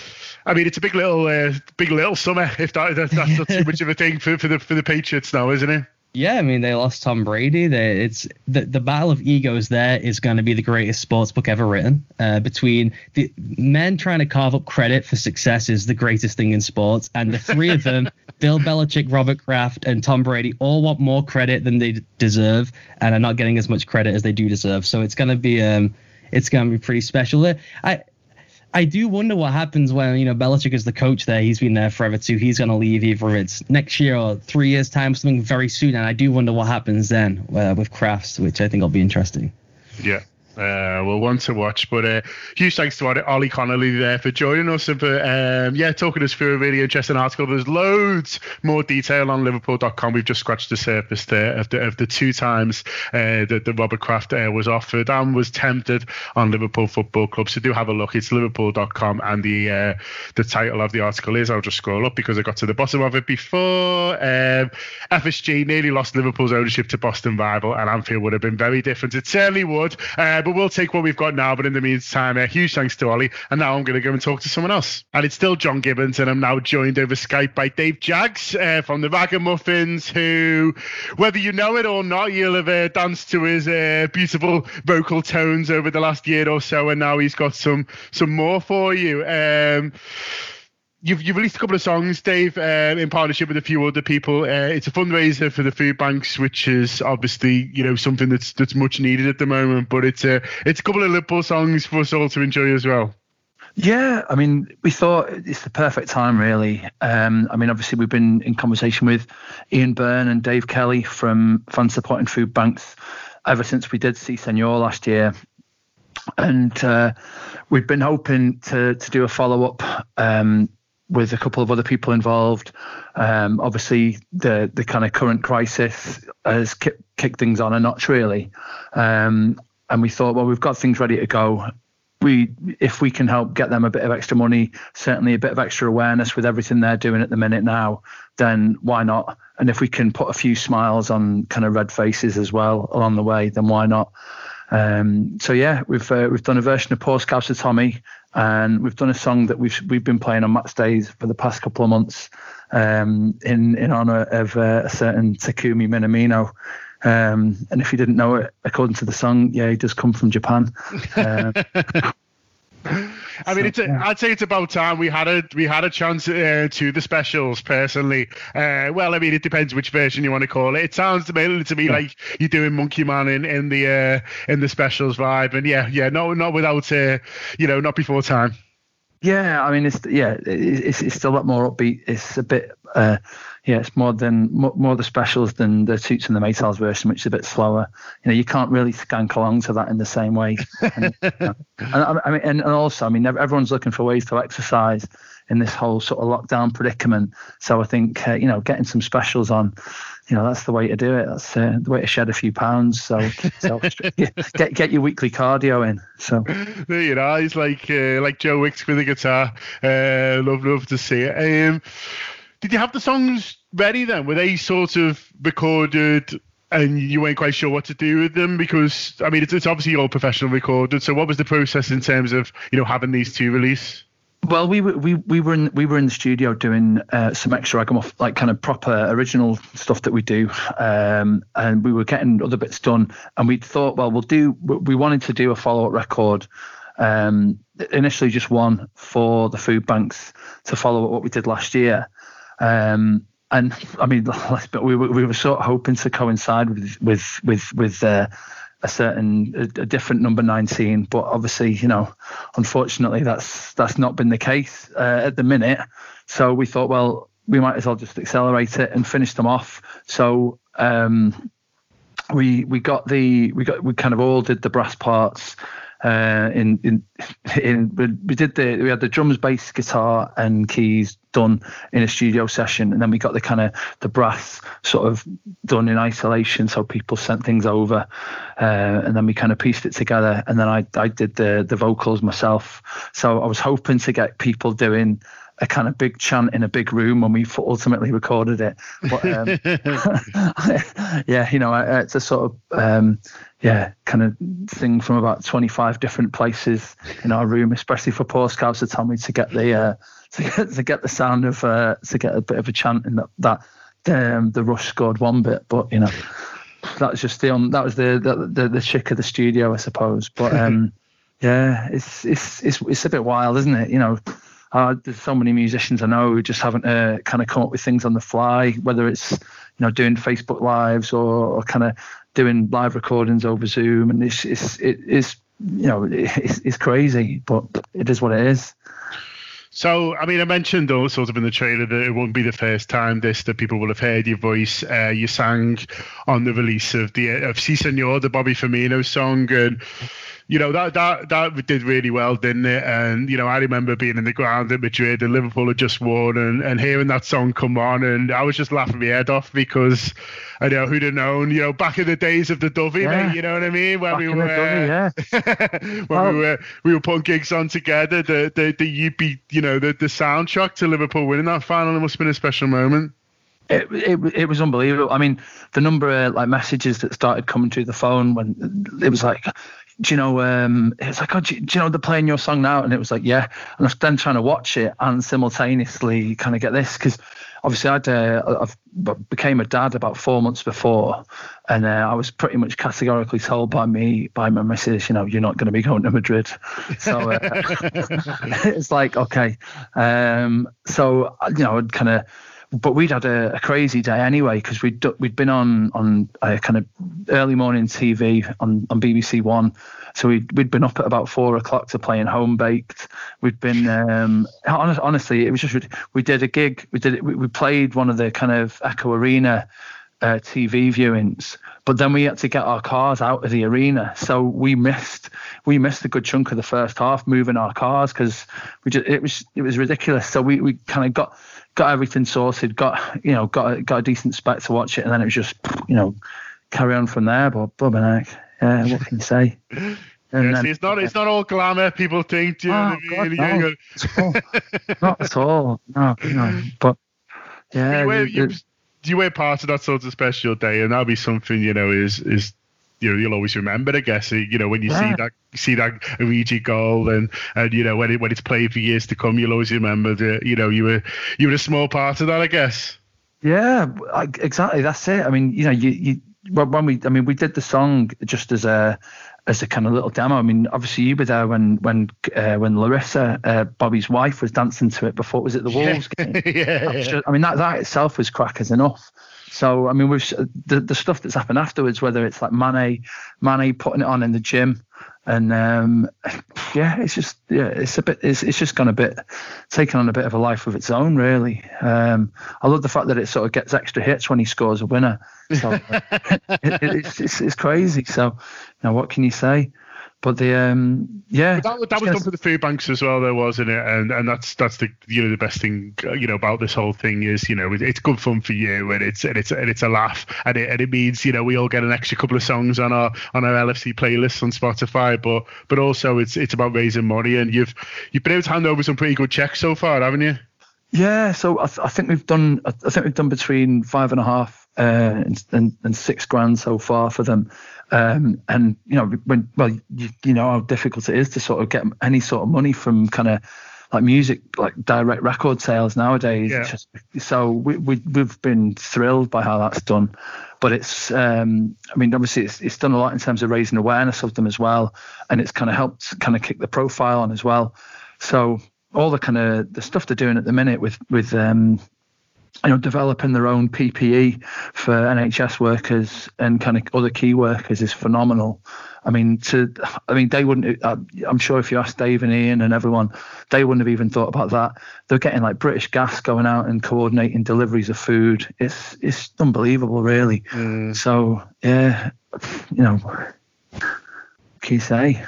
I mean, it's a big little, uh, big little summer. If that, that's not too much of a thing for, for the for the Patriots now, isn't it? Yeah, I mean, they lost Tom Brady. They, it's the the battle of egos there is going to be the greatest sports book ever written. Uh, between the men trying to carve up credit for success is the greatest thing in sports, and the three of them, Bill Belichick, Robert Kraft, and Tom Brady, all want more credit than they deserve, and are not getting as much credit as they do deserve. So it's going to be um, it's going to be pretty special. I. I do wonder what happens when, you know, Belichick is the coach there. He's been there forever too. He's going to leave either it's next year or three years' time, something very soon. And I do wonder what happens then uh, with Crafts, which I think will be interesting. Yeah. Uh, well, one to watch, but uh, huge thanks to Ollie Connolly there for joining us and for um, yeah talking us through a really interesting article. There's loads more detail on Liverpool dot com. We've just scratched the surface there of the, of the two times uh, that, that Robert Kraft uh, was offered and was tempted on Liverpool Football Club. So do have a look. It's Liverpool dot com, and the uh, the title of the article is, I'll just scroll up because I got to the bottom of it before. Um, F S G nearly lost Liverpool's ownership to Boston rival, and Anfield would have been very different. It certainly would. Uh, But we'll take what we've got now. But in the meantime, a uh, huge thanks to Ollie. And now I'm going to go and talk to someone else. And it's still John Gibbons. And I'm now joined over Skype by Dave Jaggs uh, from the Ragamuffins, who, whether you know it or not, you'll have uh, danced to his uh, beautiful vocal tones over the last year or so. And now he's got some some more for you. Um, You've, you've released a couple of songs, Dave, uh, in partnership with a few other people. Uh, it's a fundraiser for the food banks, which is obviously, you know, something that's that's much needed at the moment. But it's a it's a couple of Liverpool songs for us all to enjoy as well. Yeah, I mean, we thought it's the perfect time, really. Um, I mean, obviously, we've been in conversation with Ian Byrne and Dave Kelly from Fans Supporting Food Banks ever since we did See Senor last year. and uh, we've been hoping to to do a follow up um, with a couple of other people involved. Um, obviously, the the kind of current crisis has kicked, kicked things on a notch, really. Um, and we thought, well, we've got things ready to go. We, if we can help get them a bit of extra money, certainly a bit of extra awareness with everything they're doing at the minute now, then why not? And if we can put a few smiles on kind of red faces as well along the way, then why not? Um, so yeah, we've uh, we've done a version of Poor Scouts of Tommy, and we've done a song that we've we've been playing on match days for the past couple of months, um, in in honour of uh, a certain Takumi Minamino. Um, and if you didn't know it, according to the song, yeah, he does come from Japan. Uh, I mean, it's a, I'd say it's about time we had a we had a chance uh, to the specials. Personally, uh, well, I mean, it depends which version you want to call it. It sounds to me, to me yeah. like you're doing Monkey Man in, in the uh, in the specials vibe, and yeah, yeah, no, not without uh, you know, not before time. Yeah, I mean, it's yeah, it's it's still a lot more upbeat. It's a bit, uh, yeah, it's more than more, more the specials than the Toots and the Maytals version, which is a bit slower. You know, you can't really skank along to that in the same way. And, you know, and I mean, and, and also, I mean, everyone's looking for ways to exercise in this whole sort of lockdown predicament. So I think uh, you know, getting some specials on, you know, that's the way to do it. That's uh, the way to shed a few pounds. So, so get get your weekly cardio in. So there you are. He's like uh, like Joe Wicks with a guitar. Uh, love love to see it. Um, did you have the songs ready then? Were they sort of recorded and you weren't quite sure what to do with them? Because I mean, it's, it's obviously all professional recorded. So what was the process in terms of, you know, having these two release? Well, we were we we were in we were in the studio doing uh, some extra ragamuffin, like kind of proper original stuff that we do, um, and we were getting other bits done. And we thought, well, we'll do. We wanted to do a follow up record, um, initially just one for the food banks to follow up what we did last year. Um, and I mean, but we were we were sort of hoping to coincide with with with with. Uh, a certain a, a different number nineteen, but obviously, you know, unfortunately that's that's not been the case uh, at the minute. So we thought, well, we might as well just accelerate it and finish them off. So um we we got the we got we kind of all did the brass parts. Uh, in in in we did the we had the drums, bass, guitar, and keys done in a studio session, and then we got the kind of the brass sort of done in isolation. So people sent things over, uh, and then we kind of pieced it together. And then I I did the the vocals myself. So I was hoping to get people doing a kind of big chant in a big room when we ultimately recorded it. But um, yeah, you know, it's a sort of um, yeah, kind of sing from about twenty-five different places in our room, especially for Poor Scouts of Tommy, to get the uh, to get to get the sound of uh, to get a bit of a chant in that that um, the Rush scored one bit, but you know, that was just the um, that was the the the, the chick of the studio, I suppose. But um, yeah, it's it's it's it's a bit wild, isn't it? You know. Uh, there's so many musicians I know who just haven't uh, kind of come up with things on the fly, whether it's, you know, doing Facebook lives or, or kind of doing live recordings over Zoom. And it's, it's, it is, you know, it's, it's crazy, but it is what it is. So, I mean, I mentioned though, sort of in the trailer that it won't be the first time this that people will have heard your voice. Uh, you sang on the release of the of Si Senor, the Bobby Firmino song, and you know, that that that did really well, didn't it? And you know, I remember being in the ground at Madrid and Liverpool had just won, and, and hearing that song come on, and I was just laughing my head off because I know who'd have known, you know, back in the days of the Dovey, yeah. mate, you know what I mean? When back we in were the Dovey, yeah. when well, we were we were putting gigs on together, the the the you'd be, you know, the the soundtrack to Liverpool winning that final, it must have been a special moment. It, it it was unbelievable. I mean, the number of like messages that started coming through the phone when it was like, do you know, um, it's like, oh, do you, do you know they're playing your song now? And it was like, yeah. And I was then trying to watch it and simultaneously kind of get this, because obviously I'd uh, I became a dad about four months before, and uh, I was pretty much categorically told by me, by my missus, you know, you're not going to be going to Madrid. So uh, it's like, okay. Um, so, you know, I'd kind of, but we'd had a, a crazy day anyway, because we'd we'd been on on a kind of early morning T V on, on B B C One, so we'd we'd been up at about four o'clock to playing Home Baked. We'd been um, honest, honestly, it was just we did a gig. We did we, we played one of the kind of Echo Arena uh, T V viewings. But then we had to get our cars out of the arena, so we missed we missed a good chunk of the first half moving our cars because we just it was it was ridiculous. So we, we kind of got got everything sorted, got you know got a, got a decent spec to watch it, and then it was just you know carry on from there. But blubbing heck, yeah, what can you say? And yeah, see, it's not it's not all glamour. People think, do you know Oh, what I mean? God, no. It's all- not at all. No, you know, but yeah, you were, you- you, you were part of that sort of special day, and that'll be something you know is is you know you'll always remember. I guess you know when you see Yeah. that see that Origi goal, and and you know when it when it's played for years to come, you'll always remember that you know you were you were a small part of that. I guess. Yeah, I- exactly. That's it. I mean, you know, you, you when when we, I mean, we did the song just as a as a kind of little demo. I mean, obviously you were there when when uh, when Larissa, uh, Bobby's wife, was dancing to it before. Was it the Wolves game? yeah, That's yeah. just- I mean, that that itself was crackers enough. So I mean, we've the the stuff that's happened afterwards, whether it's like Mane, Mane putting it on in the gym, and um, yeah, it's just yeah, it's a bit, it's it's just gone a bit, taken on a bit of a life of its own, really. Um, I love the fact that it sort of gets extra hits when he scores a winner. So it, it, it's, it's it's crazy. So you know, what can you say? But the um, yeah, But that, that was done for the food banks as well, though, wasn't it? And and that's that's the you know the best thing uh, you know about this whole thing is you know it, it's good fun for you, and it's and it's and it's a laugh, and it and it means you know we all get an extra couple of songs on our on our L F C playlists on Spotify, but but also it's it's about raising money, and you've you've been able to hand over some pretty good checks so far, haven't you? Yeah, so I, th- I think we've done. I think we've done between five and a half uh, and, and and six grand so far for them. Um, and you know, when well, you, you know how difficult it is to sort of get any sort of money from kind of like music, like direct record sales nowadays. Yeah. It's just, so we, we we've been thrilled by how that's done. But it's, um, I mean, obviously it's it's done a lot in terms of raising awareness of them as well, and it's kind of helped kind of kick the profile on as well. So all the kind of the stuff they're doing at the minute with with um, you know, developing their own P P E for N H S workers and kind of other key workers is phenomenal. I mean, to I mean, they wouldn't. I'm sure if you asked Dave and Ian and everyone, they wouldn't have even thought about that. They're getting like British Gas going out and coordinating deliveries of food. It's it's unbelievable, really. Mm. So yeah, you know, what can you say?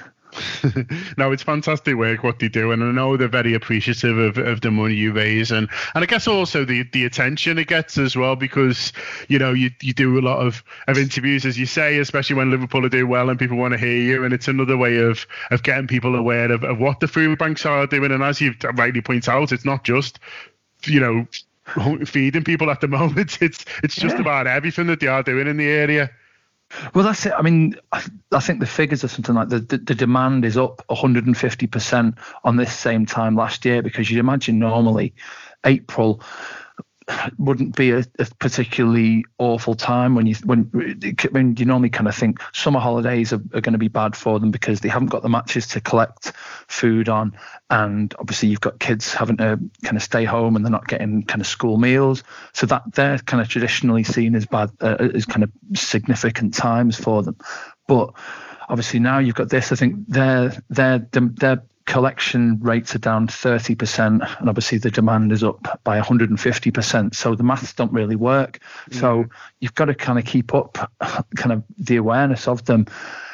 No, it's fantastic work what they do, and I know they're very appreciative of, of the money you raise, and, and I guess also the, the attention it gets as well, because you know you, you do a lot of, of interviews, as you say, especially when Liverpool are doing well and people want to hear you, and it's another way of, of getting people aware of, of what the food banks are doing. And as you rightly point out, it's not just you know feeding people at the moment; it's it's just Yeah. about everything that they are doing in the area. Well, that's it. I mean, I, I think the figures are something like the, the, the demand is up one hundred fifty percent on this same time last year, because you'd imagine normally April wouldn't be a, a particularly awful time when you when when you normally kind of think summer holidays are, are going to be bad for them because they haven't got the matches to collect food on, and obviously you've got kids having to kind of stay home and they're not getting kind of school meals, so that they're kind of traditionally seen as bad uh, as kind of significant times for them. But obviously now you've got this. I think their their their collection rates are down thirty percent, and obviously the demand is up by one hundred fifty percent. So the maths don't really work. Mm. So you've got to kind of keep up kind of the awareness of them.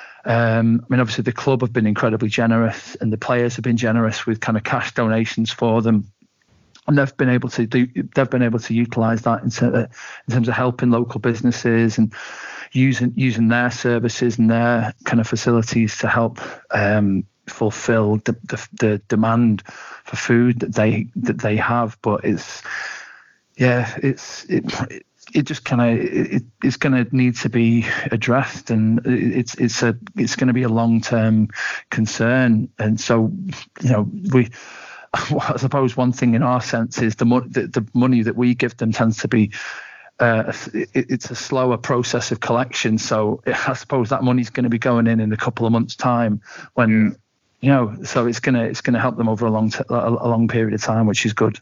Um, I mean, obviously the club have been incredibly generous, and the players have been generous with kind of cash donations for them. And they've been able to do. They've been able to utilise that in, in terms of helping local businesses and using using their services and their kind of facilities to help um, fulfill the, the the demand for food that they that they have. But it's yeah, it's it it, it just kind of it, it's going to need to be addressed, and it's it's a it's going to be a long term concern. And so you know we. Well, I suppose one thing in our sense is the, mo- the, the money that we give them tends to be uh, it, it's a slower process of collection. So it, I suppose that money's going to be going in in a couple of months' time when yeah. you know. So it's gonna it's gonna help them over a long t- a, a long period of time, which is good.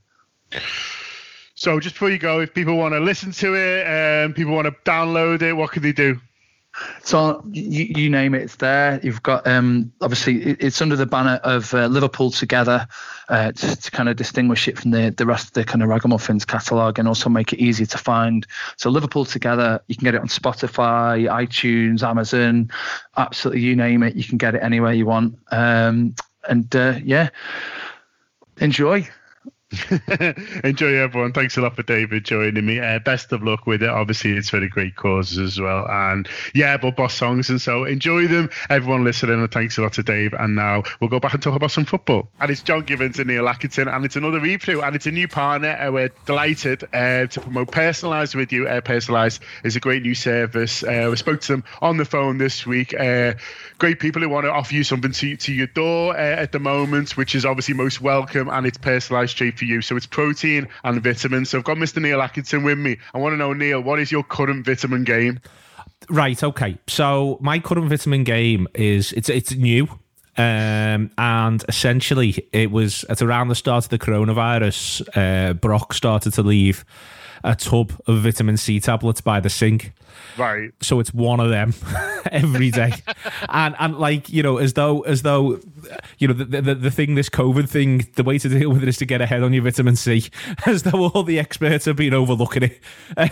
So just before you go, if people want to listen to it and um, people want to download it, what can they do? So you, you name it, it's there. You've got um, obviously it's under the banner of uh, Liverpool Together uh, to, to kind of distinguish it from the, the rest of the kind of Ragamuffins catalogue and also make it easy to find. So Liverpool Together, you can get it on Spotify, iTunes, Amazon, absolutely you name it. You can get it anywhere you want. Um, and uh, yeah, enjoy. Enjoy, everyone. Thanks a lot for David joining me. Uh, best of luck with it. Obviously, it's for the great causes as well. And yeah, but boss songs, and so enjoy them. Everyone listening, and thanks a lot to Dave. And now we'll go back and talk about some football. And it's John Gibbons and Neil Atkinson, and it's another read-through, and it's a new partner. Uh, we're delighted uh, to promote Personalised with you. Uh, Personalised is a great new service. Uh, we spoke to them on the phone this week. Uh, great people who want to offer you something to, to your door uh, at the moment, which is obviously most welcome, and it's personalised straight for you. So it's protein and vitamins. So I've got Mister Neil Atkinson with me. I want to know, Neil, what is your current vitamin game? Right, okay. So my current vitamin game is it's it's new. Um, and essentially it was at around the start of the coronavirus, uh, Brock started to leave a tub of vitamin C tablets by the sink. Right. So it's one of them every day. and and like, you know, as though as though you know, the, the the thing, this COVID thing, the way to deal with it is to get ahead on your vitamin C, as though all the experts have been overlooking it.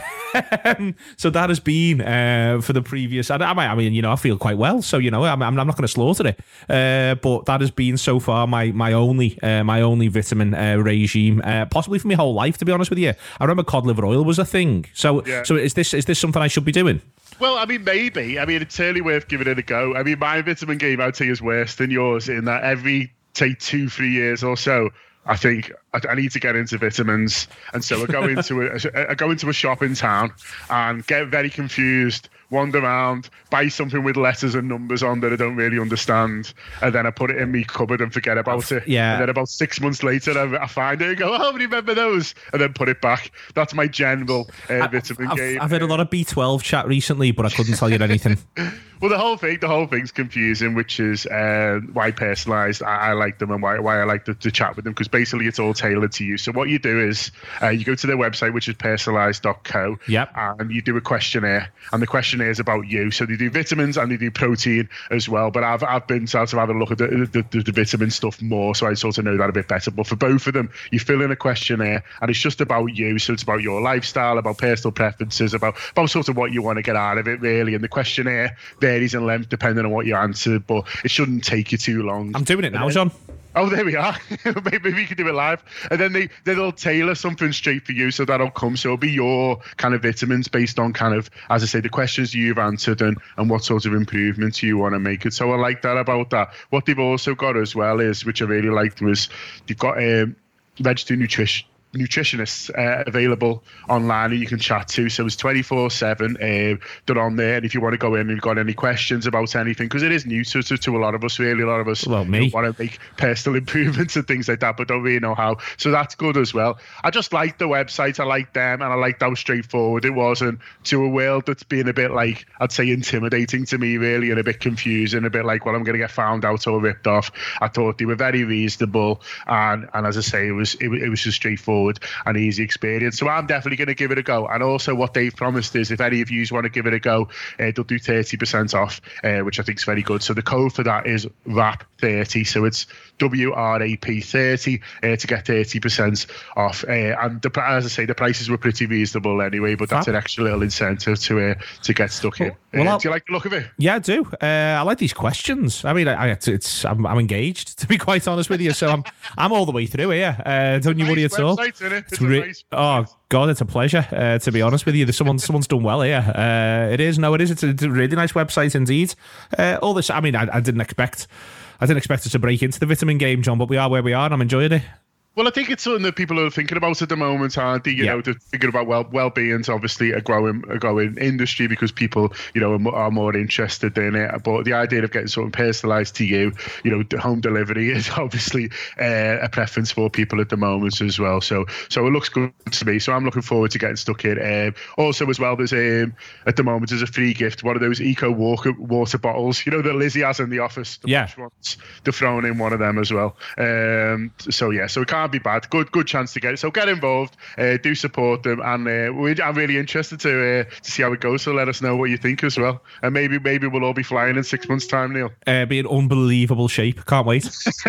um, so that has been uh, for the previous. I, I mean, you know, I feel quite well, so you know, I'm I'm not going to slaughter it. Uh, but that has been so far my my only uh, my only vitamin uh, regime, uh, possibly for my whole life, to be honest with you. I remember cod liver oil was a thing. So yeah. so is this is this something I should be doing? Well, I mean, maybe. I mean, it's certainly worth giving it a go. I mean, my vitamin game, I'd say, is worse than yours in that every, say, two, three years or so, I think I, I need to get into vitamins. And so I go into a, I go into a shop in town and get very confused, wander around, buy something with letters and numbers on that I don't really understand, and then I put it in my cupboard and forget about it. Yeah. And then about six months later, I, I find it and go, oh, I remember those, and then put it back. That's my general uh, I, vitamin I've, game. I've had a lot of B twelve chat recently, but I couldn't tell you anything. Well, the whole thing, the whole thing's confusing, which is uh, why Personalised. I, I like them and why why I like to, to chat with them, because basically it's all tailored to you. So what you do is uh, you go to their website, which is personalised dot co. Yep. And you do a questionnaire, and the questionnaire is about you. So they do vitamins and they do protein as well. But I've I've been sort of having a look at the, the, the, the vitamin stuff more, so I sort of know that a bit better. But for both of them, you fill in a questionnaire, and it's just about you. So it's about your lifestyle, about personal preferences, about about sort of what you want to get out of it, really. And the questionnaire varies in length depending on what you answer, but it shouldn't take you too long. I'm doing it now, John. Oh, there we are. Maybe we can do it live. And then they, they'll tailor something straight for you, so that'll come. So it'll be your kind of vitamins based on kind of, as I say, the questions you've answered and, and what sort of improvements you want to make it. So I like that about that. What they've also got as well is, which I really liked, was they've got um, registered nutrition. nutritionists uh, available online who you can chat to, so it's twenty-four seven. Uh, they're on there, and if you want to go in and you've got any questions about anything, because it is new to, to, to a lot of us, really. A lot of us well, me. want to make personal improvements and things like that, but don't really know how, so that's good as well. I just like the website, I like them, and I liked how straightforward it was, and to a world that's been a bit, like, I'd say intimidating to me, really, and a bit confusing, a bit like, well, I'm going to get found out or ripped off. I thought they were very reasonable, and and as I say, it was it, it was just straightforward and easy experience. So I'm definitely going to give it a go. And also what they've promised is, if any of you want to give it a go, uh, they'll do thirty percent off, uh, which I think is very good. So the code for that is R A P thirty. So it's W R A P thirty uh, to get thirty percent off. Uh, and the, as I say, the prices were pretty reasonable anyway, but that's Fab. An extra little incentive to uh, to get stuck in. Uh, well, do you like the look of it? Yeah, I do. Uh, I like these questions. I mean, I, I, it's I'm, I'm engaged, to be quite honest with you. So I'm I'm all the way through here. Uh, don't you nice worry at all. It's it's re- nice oh God, it's a pleasure. Uh, to be honest with you, there's someone someone's done well here. Uh, it is. No, it is. It's a, it's a really nice website indeed. Uh, all this. I mean, I, I didn't expect. I didn't expect us to break into the vitamin game, John, but we are where we are, and I'm enjoying it. Well, I think it's something that people are thinking about at the moment, aren't they? You yeah. know, they're thinking about well, well-being's obviously a growing, a growing industry because people, you know, are, are more interested in it. But the idea of getting something personalised to you, you know, home delivery is obviously uh, a preference for people at the moment as well. So, so it looks good to me. So I'm looking forward to getting stuck in. Um, also, as well, there's um, at the moment there's a free gift, one of those eco water water bottles, you know, that Lizzie has in the office. The yeah, ones, they're throwing in one of them as well. Um, so yeah, so it can't can't be bad. Good good chance to get it. So get involved, uh, do support them, and uh, we, I'm really interested to uh, to see how it goes. So let us know what you think as well, and maybe maybe we'll all be flying in six months' time, Neil. Uh, be in unbelievable shape. Can't wait.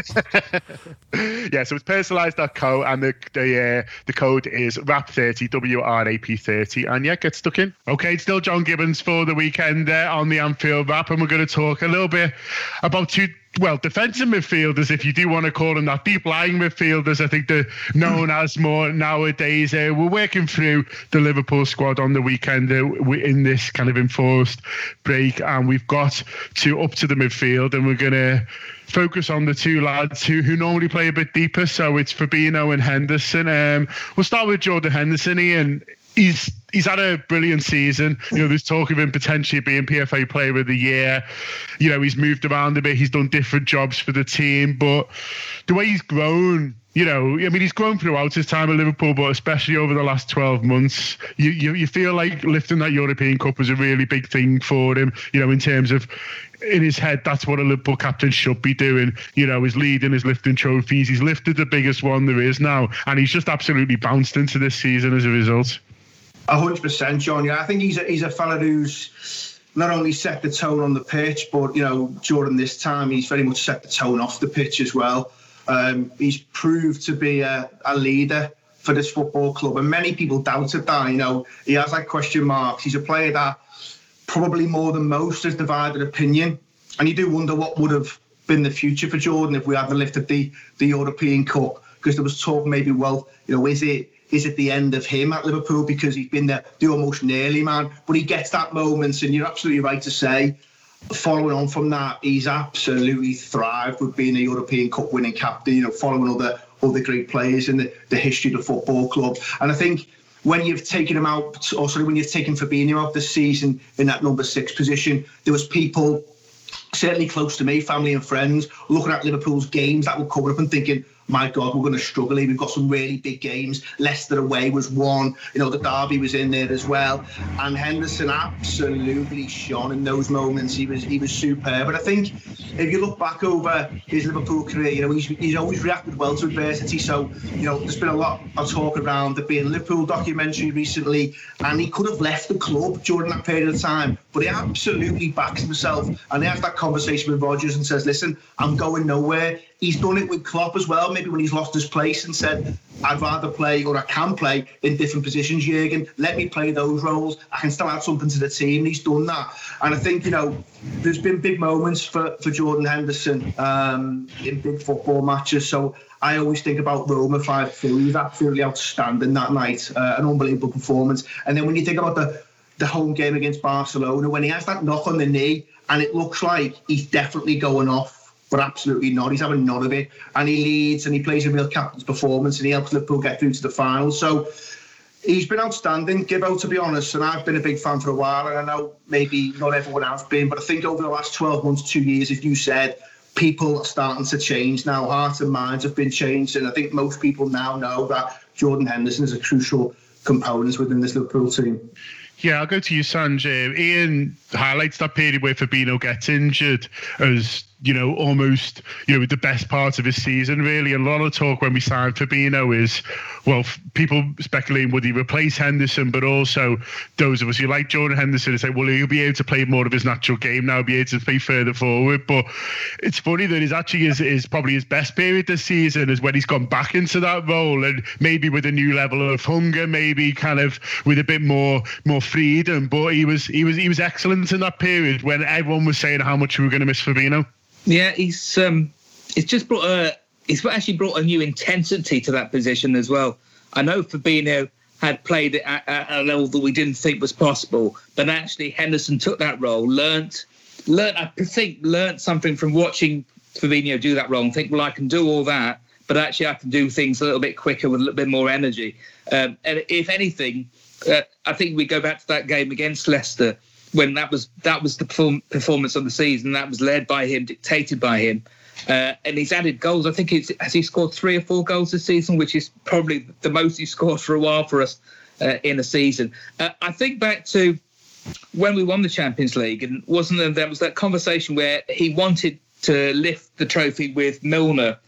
Yeah, so it's personalised dot co, and the the uh, the code is R A P thirty, W R A P thirty, and yeah, get stuck in. Okay, it's still John Gibbons for the weekend uh, on the Anfield Wrap, and we're going to talk a little bit about two. Well, defensive midfielders, if you do want to call them that, deep lying midfielders, I think they're known as more nowadays. Uh, we're working through the Liverpool squad on the weekend uh, in this kind of enforced break, and we've got to up to the midfield, and we're going to focus on the two lads who, who normally play a bit deeper. So it's Fabinho and Henderson. Um, we'll start with Jordan Henderson, Ian. He's he's had a brilliant season. You know, there's talk of him potentially being P F A Player of the Year. You know, he's moved around a bit. He's done different jobs for the team. But the way he's grown, you know, I mean, he's grown throughout his time at Liverpool, but especially over the last twelve months, you, you, you feel like lifting that European Cup was a really big thing for him, you know, in terms of in his head, that's what a Liverpool captain should be doing. You know, he's leading, he's lifting trophies. He's lifted the biggest one there is now, and he's just absolutely bounced into this season as a result. A hundred percent, John. Yeah, I think he's a, he's a fella who's not only set the tone on the pitch, but you know, during this time, he's very much set the tone off the pitch as well. Um, he's proved to be a, a leader for this football club, and many people doubted that. You know, he has like question marks. He's a player that probably more than most has divided opinion, and you do wonder what would have been the future for Jordan if we hadn't lifted the the European Cup, because there was talk maybe, well, you know, is it is it the end of him at Liverpool because he's been there the almost nearly man, but he gets that moment, and you're absolutely right to say, following on from that, he's absolutely thrived with being a European Cup winning captain, you know, following other other great players in the, the history of the football club. And I think when you've taken him out, or sorry, when you've taken Fabinho out this season in that number six position, there was people certainly close to me, family and friends, looking at Liverpool's games that were coming up and thinking, my God, we're going to struggle here. We've got some really big games. Leicester away was one. You know, the derby was in there as well. And Henderson absolutely shone in those moments. He was he was superb. But I think if you look back over his Liverpool career, you know, he's, he's always reacted well to adversity. So, you know, there's been a lot of talk around the being Liverpool documentary recently, and he could have left the club during that period of time. But he absolutely backs himself. And he has that conversation with Rodgers and says, listen, I'm going nowhere. He's done it with Klopp as well, maybe when he's lost his place and said, I'd rather play, or I can play in different positions, Jurgen. Let me play those roles. I can still add something to the team. And he's done that. And I think, you know, there's been big moments for, for Jordan Henderson um, in big football matches. So I always think about Roma five two. He was absolutely outstanding that night. Uh, an unbelievable performance. And then when you think about the, the home game against Barcelona, when he has that knock on the knee and it looks like he's definitely going off, but absolutely not. He's having none of it. And he leads and he plays a real captain's performance and he helps Liverpool get through to the final. So he's been outstanding, Gibbo, to be honest. And I've been a big fan for a while. And I know maybe not everyone has been, but I think over the last twelve months, two years, as you said, people are starting to change now. Hearts and minds have been changed. And I think most people now know that Jordan Henderson is a crucial component within this Liverpool team. Yeah, I'll go to you, Sanj. Uh, Ian highlights that period where Fabinho gets injured as, you know, almost, you know, the best part of his season, really. And a lot of talk when we signed Fabinho is, well, f- people speculating, would he replace Henderson? But also those of us who like Jordan Henderson say, well, he'll be able to play more of his natural game now, be able to play further forward. But it's funny that it's actually his, his probably his best period this season is when he's gone back into that role, and maybe with a new level of hunger, maybe kind of with a bit more more freedom. But he was he was he was excellent in that period when everyone was saying how much we were going to miss Fabinho. Yeah, he's um, it's just brought a he's actually brought a new intensity to that position as well. I know Fabinho had played it at, at a level that we didn't think was possible, but actually Henderson took that role, learnt, learnt. I think learnt something from watching Fabinho do that role and think, well, I can do all that, but actually I can do things a little bit quicker with a little bit more energy. Um, and if anything, uh, I think we go back to that game against Leicester, when that was that was the perform- performance of the season, that was led by him, dictated by him, uh, and he's added goals. I think he's has he scored three or four goals this season, which is probably the most he's scored for a while for us uh, in a season. Uh, I think back to when we won the Champions League, and wasn't there, there was that conversation where he wanted to lift the trophy with Milner,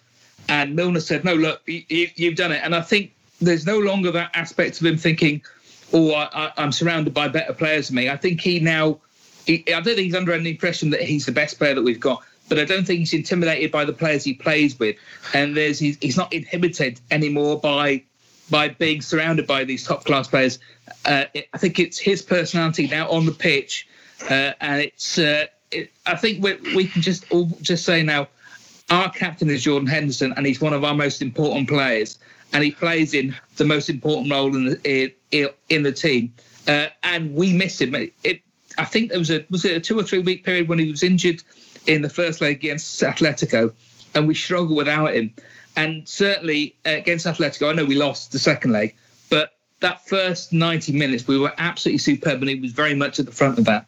And Milner said, no, look, you, you've done it. And I think there's no longer that aspect of him thinking, oh, I, I'm surrounded by better players than me. I think he now, he, I don't think he's under any impression that he's the best player that we've got, but I don't think he's intimidated by the players he plays with. And there's he's, he's not inhibited anymore by by being surrounded by these top-class players. Uh, it, I think it's his personality now on the pitch. Uh, and it's, uh, it, I think we, we can just all just say now, our captain is Jordan Henderson, and he's one of our most important players. And he plays in the most important role in the in, in the team. Uh, and we miss him. It, it, I think there was a was it a two or three week period when he was injured in the first leg against Atletico, and we struggled without him. And certainly uh, against Atletico, I know we lost the second leg, but that first ninety minutes, we were absolutely superb, and he was very much at the front of that.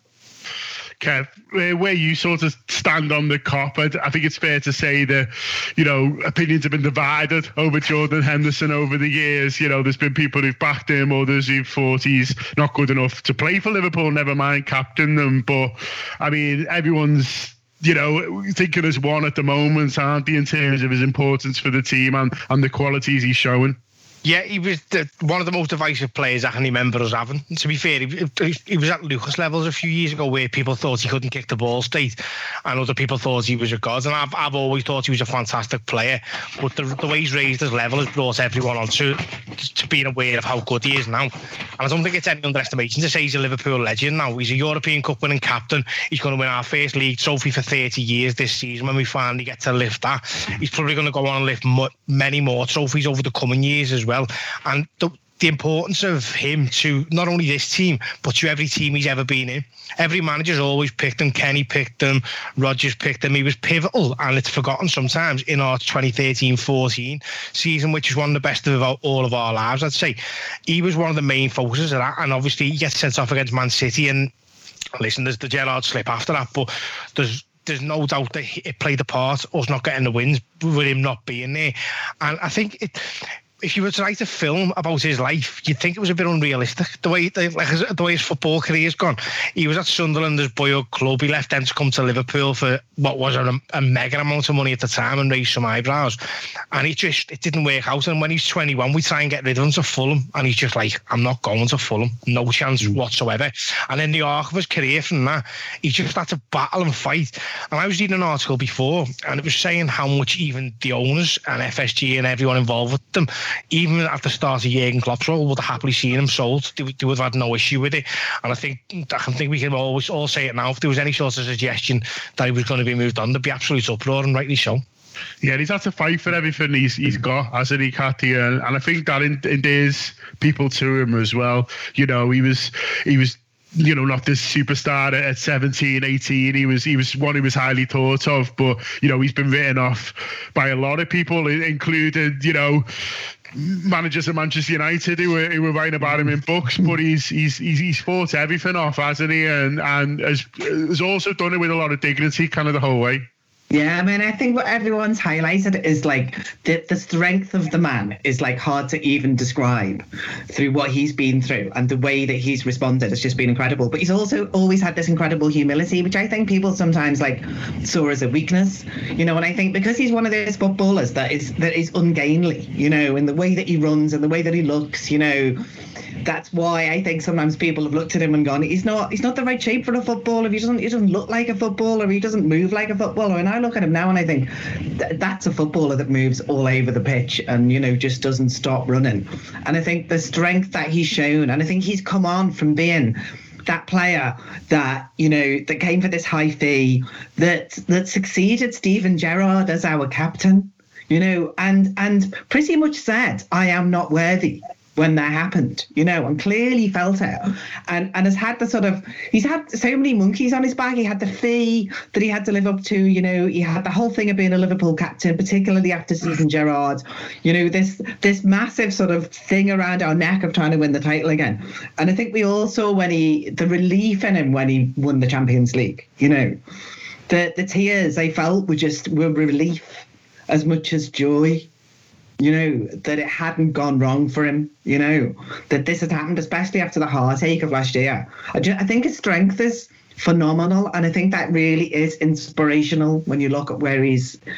Kev, where you sort of stand on the cop, I, I think it's fair to say that, you know, opinions have been divided over Jordan Henderson over the years. You know, there's been people who've backed him, others who've thought he's not good enough to play for Liverpool, never mind captain them. But, I mean, everyone's, you know, thinking as one at the moment, aren't they, in terms of his importance for the team and, and the qualities he's showing. Yeah, he was the, one of the most divisive players I can remember us having. To be fair, he, he was at Lucas levels a few years ago where people thought he couldn't kick the ball straight and other people thought he was a god. And I've, I've always thought he was a fantastic player. But the, the way he's raised his level has brought everyone on to, to being aware of how good he is now. And I don't think it's any underestimation to say he's a Liverpool legend now. He's a European Cup winning captain. He's going to win our first league trophy for thirty years this season when we finally get to lift that. He's probably going to go on and lift mo- many more trophies over the coming years as well. Well, and the, the importance of him to not only this team, but to every team he's ever been in. Every manager's always picked him. Kenny picked him. Rodgers picked him. He was pivotal, and it's forgotten sometimes, in our twenty thirteen fourteen season, which is one of the best of all of our lives, I'd say. He was one of the main focuses of that, and obviously he gets sent off against Man City, and listen, there's the Gerrard slip after that, but there's There's no doubt that it played a part, us not getting the wins, with him not being there. And I think it, if you were to write a film about his life, you'd think it was a bit unrealistic. The way the, like, the way his football career's gone. He was at Sunderland as boyhood club. He left them to come to Liverpool for what was a, a mega amount of money at the time and raise some eyebrows. And it just it didn't work out. And when he's twenty-one, we try and get rid of him to Fulham. And he's just like, I'm not going to Fulham. No chance whatsoever. And in the arc of his career from that, he just had to battle and fight. And I was reading an article before, and it was saying how much even the owners and F S G and everyone involved with them, even at the start of Jurgen Klopp's role, would have happily seen him sold. They, they would have had no issue with it. And I think I think we can always all say it now. If there was any sort of suggestion that he was going to be moved on, there'd be absolute uproar, and rightly so. Yeah, he's had to fight for everything he's he's got, hasn't he, Cathy? And, and I think that endears people to him as well. You know, he was he was. you know, not this superstar at seventeen, eighteen. He was he was one who was highly thought of, but, you know, he's been written off by a lot of people, including, you know, managers at Manchester United who were, who were writing about him in books. But he's he's he's, he's fought everything off, hasn't he? And, and has, has also done it with a lot of dignity kind of the whole way. Yeah, I mean, I think what everyone's highlighted is like the, the strength of the man is like hard to even describe through what he's been through, and the way that he's responded has just been incredible. But he's also always had this incredible humility, which I think people sometimes like saw as a weakness, you know. And I think because he's one of those footballers that is that is ungainly, you know, in the way that he runs and the way that he looks, you know. That's why I think sometimes people have looked at him and gone, he's not he's not the right shape for a footballer. He doesn't he doesn't look like a footballer. He doesn't move like a footballer. And I look at him now and I think th- that's a footballer that moves all over the pitch and, you know, just doesn't stop running. And I think the strength that he's shown, and I think he's come on from being that player that, you know, that came for this high fee, that that succeeded Steven Gerrard as our captain, you know, and and pretty much said, I am not worthy when that happened, you know, and clearly felt it, and and has had the sort of, he's had so many monkeys on his back. He had the fee that he had to live up to, you know, he had the whole thing of being a Liverpool captain, particularly after Steven Gerrard, you know, this this massive sort of thing around our neck of trying to win the title again. And I think we all saw when he, the relief in him when he won the Champions League, you know, the the tears I felt were just were relief as much as joy. You know, that it hadn't gone wrong for him, you know, that this had happened, especially after the heartache of last year. I, just, I think his strength is phenomenal. And I think that really is inspirational when you look at where he's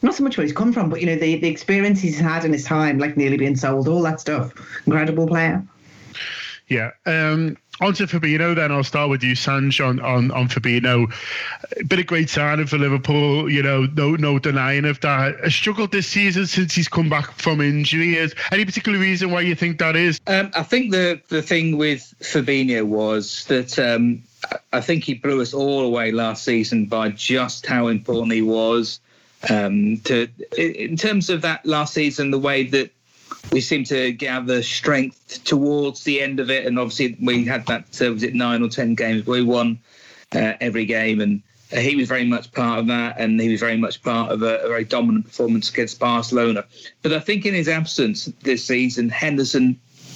not so much where he's come from, but you know the the experience he's had in his time, like nearly being sold, all that stuff. Incredible player. Yeah. Um, on to Fabinho then. I'll start with you, Sanj, on, on, on Fabinho. Been a great signing for Liverpool, you know, no no denying of that. Has struggled this season since he's come back from injury. Is any particular reason why you think that is? Um, I think the, the thing with Fabinho was that um, I think he blew us all away last season by just how important he was. Um, to in terms of that last season, the way that we seemed to gather strength towards the end of it, and obviously we had that uh, was it nine or ten games where we won uh, every game, and uh, he was very much part of that, and he was very much part of a, a very dominant performance against Barcelona. But I think in his absence this season, Henderson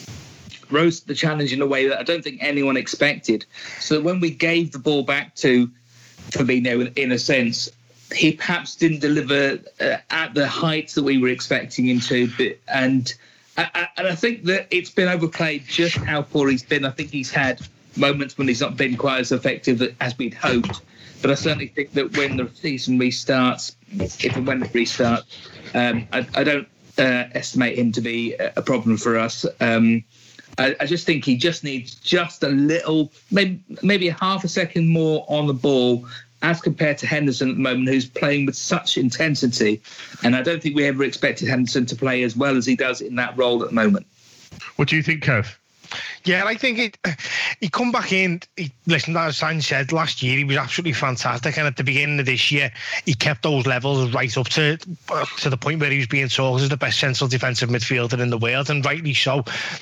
rose to the challenge in a way that I don't think anyone expected. So that when we gave the ball back to Fabinho, in a sense, he perhaps didn't deliver uh, at the heights that we were expecting him to. But, and, I, and I think that it's been overplayed just how poor he's been. I think he's had moments when he's not been quite as effective as we'd hoped. But I certainly think that when the season restarts, if and when it restarts, um, I, I don't uh, estimate him to be a problem for us. Um, I, I just think he just needs just a little, maybe, maybe a half a second more on the ball as compared to Henderson at the moment, who's playing with such intensity. And I don't think we ever expected Henderson to play as well as he does in that role at the moment. What do you think, Kev? Yeah, I think it, he come back in. He, listen, as Sanj said, last year he was absolutely fantastic, and at the beginning of this year he kept those levels right up to to the point where he was being talked as the best central defensive midfielder in the world, and rightly so.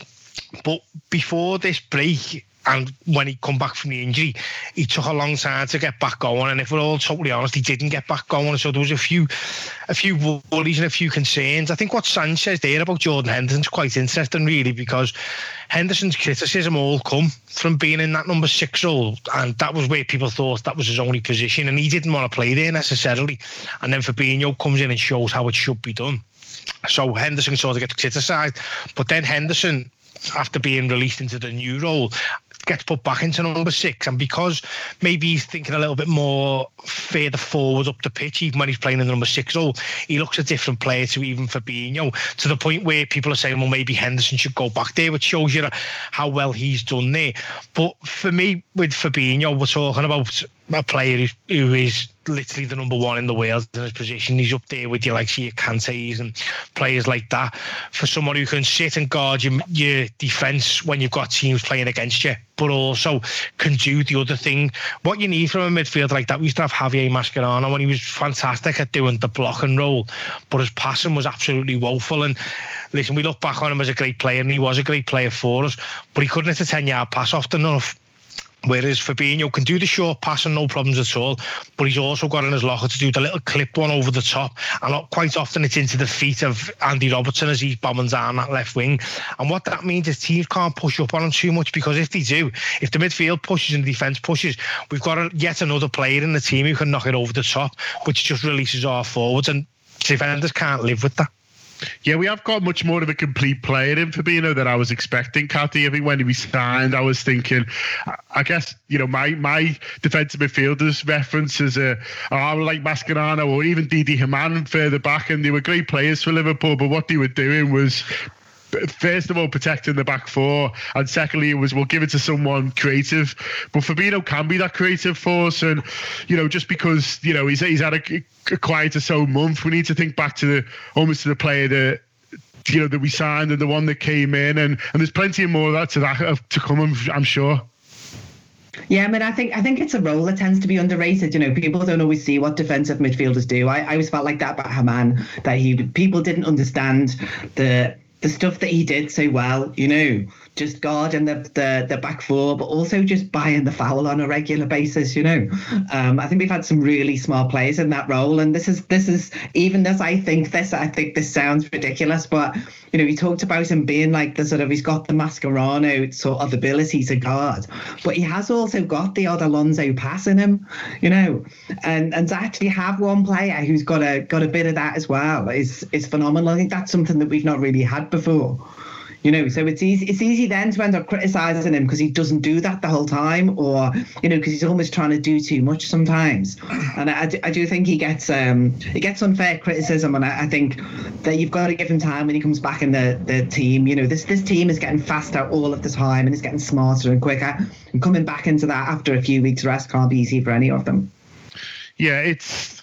But before this break, and when he come back from the injury, he took a long time to get back going. And if we're all totally honest, he didn't get back going. So there was a few a few worries and a few concerns. I think what Sanj says there about Jordan Henderson's quite interesting, really, because Henderson's criticism all come from being in that number six role. And that was where people thought that was his only position. And he didn't want to play there necessarily. And then Fabinho comes in and shows how it should be done. So Henderson sort of gets criticised. But then Henderson, after being released into the new role, gets put back into number six, and because maybe he's thinking a little bit more further forward up the pitch, even when he's playing in the number six role, he looks a different player to even Fabinho, to the point where people are saying, well, maybe Henderson should go back there, which shows you how well he's done there. But for me, with Fabinho, we're talking about a player who is literally the number one in the world in his position. He's up there with you like your Kantés and players like that. For someone who can sit and guard your, your defence when you've got teams playing against you, but also can do the other thing. What you need from a midfield like that, we used to have Javier Mascherano when he was fantastic at doing the blocking role, but his passing was absolutely woeful. And listen, we look back on him as a great player, and he was a great player for us, but he couldn't hit a ten-yard pass often enough. Whereas Fabinho can do the short pass and no problems at all, but he's also got in his locker to do the little clip one over the top, and quite often it's into the feet of Andy Robertson as he's bombing down that left wing. And what that means is teams can't push up on him too much, because if they do, if the midfield pushes and the defence pushes, we've got a, yet another player in the team who can knock it over the top, which just releases our forwards, and defenders can't live with that. Yeah, we have got much more of a complete player in Fabinho than I was expecting, Cathy. I think when he was signed, I was thinking, I guess, you know, my my defensive midfielders references are, are like Mascherano or even Didi Hamann further back, and they were great players for Liverpool, but what they were doing was, first of all, protecting the back four, and secondly, it was, we'll give it to someone creative. But Fabinho can be that creative force, and, you know, just because, you know, he's he's had a, a quiet or so month, we need to think back to the almost to the player that, you know, that we signed and the one that came in, and and there's plenty more of that to that to come, I'm sure. Yeah, I mean, I think I think it's a role that tends to be underrated. You know, people don't always see what defensive midfielders do. I, I always felt like that about Hamann, that he people didn't understand the. the stuff that he did so well, you know, just guarding the, the the back four, but also just buying the foul on a regular basis, you know. Um, I think we've had some really smart players in that role, and this is this is even this. I think this I think this sounds ridiculous, but you know, he talked about him being like the sort of, he's got the Mascherano sort of ability to guard, but he has also got the odd Alonso pass in him, you know, and and to actually have one player who's got a got a bit of that as well is is phenomenal. I think that's something that we've not really had before. You know, so it's easy. It's easy then to end up criticising him because he doesn't do that the whole time, or you know, because he's almost trying to do too much sometimes. And I, I do think he gets um he gets unfair criticism, and I, I think that you've got to give him time when he comes back in the, the team. You know, this this team is getting faster all of the time, and it's getting smarter and quicker. And coming back into that after a few weeks rest can't be easy for any of them. Yeah, it's.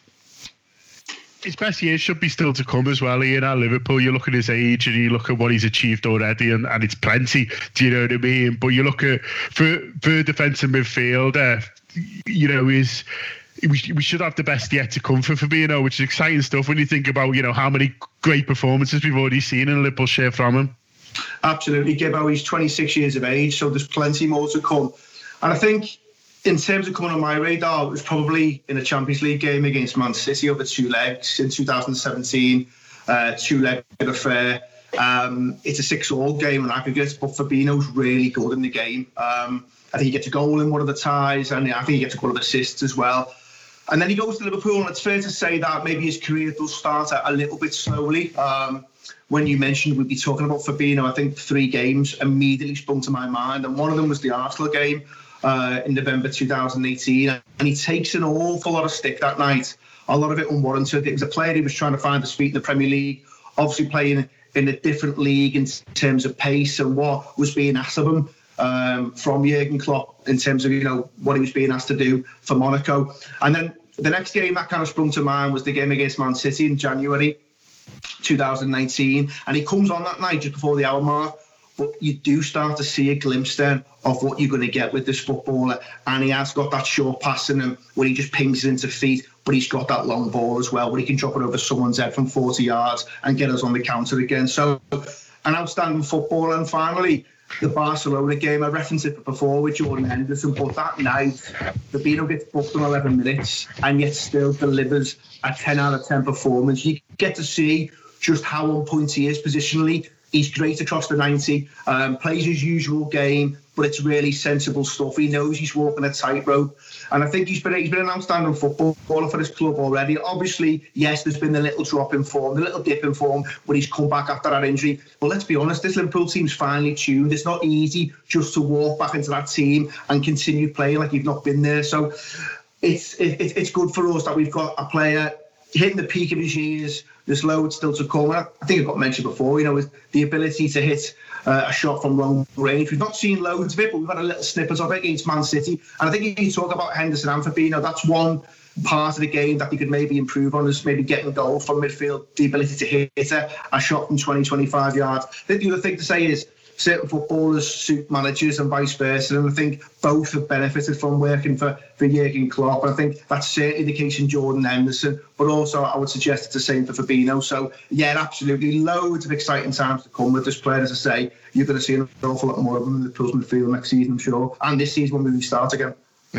His best years should be still to come as well. Ian, at Liverpool, you look at his age and you look at what he's achieved already, and, and it's plenty. Do you know what I mean? But you look at for for defensive midfielder, you know, is we we should have the best yet to come for Fabinho, which is exciting stuff when you think about, you know, how many great performances we've already seen in a Liverpool shirt from him. Absolutely, Gibbo. He's twenty-six years of age, so there's plenty more to come. And I think, in terms of coming on my radar, it was probably in a Champions League game against Man City over two legs in two thousand seventeen, uh, two-leg affair. Um, it's a six-all game in aggregate, but Fabinho's really good in the game. Um, I think he gets a goal in one of the ties, and I think he gets a couple of assists as well. And then he goes to Liverpool, and it's fair to say that maybe his career does start a, a little bit slowly. Um, when you mentioned we'd be talking about Fabinho, I think three games immediately sprung to my mind, and one of them was the Arsenal game. Uh, in November two thousand eighteen, and he takes an awful lot of stick that night, a lot of it unwarranted. It was a player who was trying to find his feet in the Premier League, obviously playing in a different league in terms of pace and what was being asked of him um, from Jurgen Klopp in terms of, you know, what he was being asked to do for Monaco. And then the next game that kind of sprung to mind was the game against Man City in January two thousand nineteen, and he comes on that night just before the hour mark. But you do start to see a glimpse then of what you're going to get with this footballer. And he has got that short pass in him where he just pings it into feet, but he's got that long ball as well where he can drop it over someone's head from forty yards and get us on the counter again. So an outstanding footballer. And finally, the Barcelona game, I referenced it before with Jordan Henderson, but that night, Fabinho gets booked in eleven minutes and yet still delivers a ten out of ten performance. You get to see just how on point he is positionally. He's great across the ninety, um, plays his usual game, but it's really sensible stuff. He knows he's walking a tightrope. And I think he's been, he's been an outstanding footballer for this club already. Obviously, yes, there's been the little drop in form, the little dip in form when he's come back after that injury. But let's be honest, this Liverpool team's finely tuned. It's not easy just to walk back into that team and continue playing like you've not been there. So it's it, it's good for us that we've got a player hitting the peak of his years. There's loads still to come. I think it got mentioned before, you know, with the ability to hit uh, a shot from long range. We've not seen loads of it, but we've had a little snippet of it against Man City. And I think if you talk about Henderson and Fabinho, that's one part of the game that they could maybe improve on, is maybe getting goals from midfield, the ability to hit a, a shot from twenty, twenty-five yards. I think the other thing to say is certain footballers suit managers and vice versa, and I think both have benefited from working for, for Jurgen Klopp. And I think that's certainly the case in Jordan Henderson, but also I would suggest it's the same for Fabinho. So yeah, absolutely loads of exciting times to come with this player. As I say, you're going to see an awful lot more of them in the Liverpool midfield next season, I'm sure, and this season when we start again.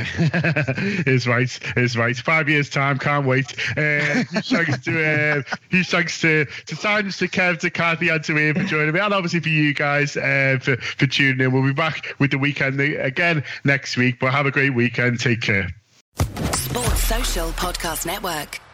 Is right, is right. Five years time, can't wait. Uh, huge thanks to uh, huge thanks to to Simon, to Kev, to Kathy, and to Ian for joining me, and obviously for you guys uh, for for tuning in. We'll be back with the weekend again next week. But have a great weekend. Take care. Sports Social Podcast Network.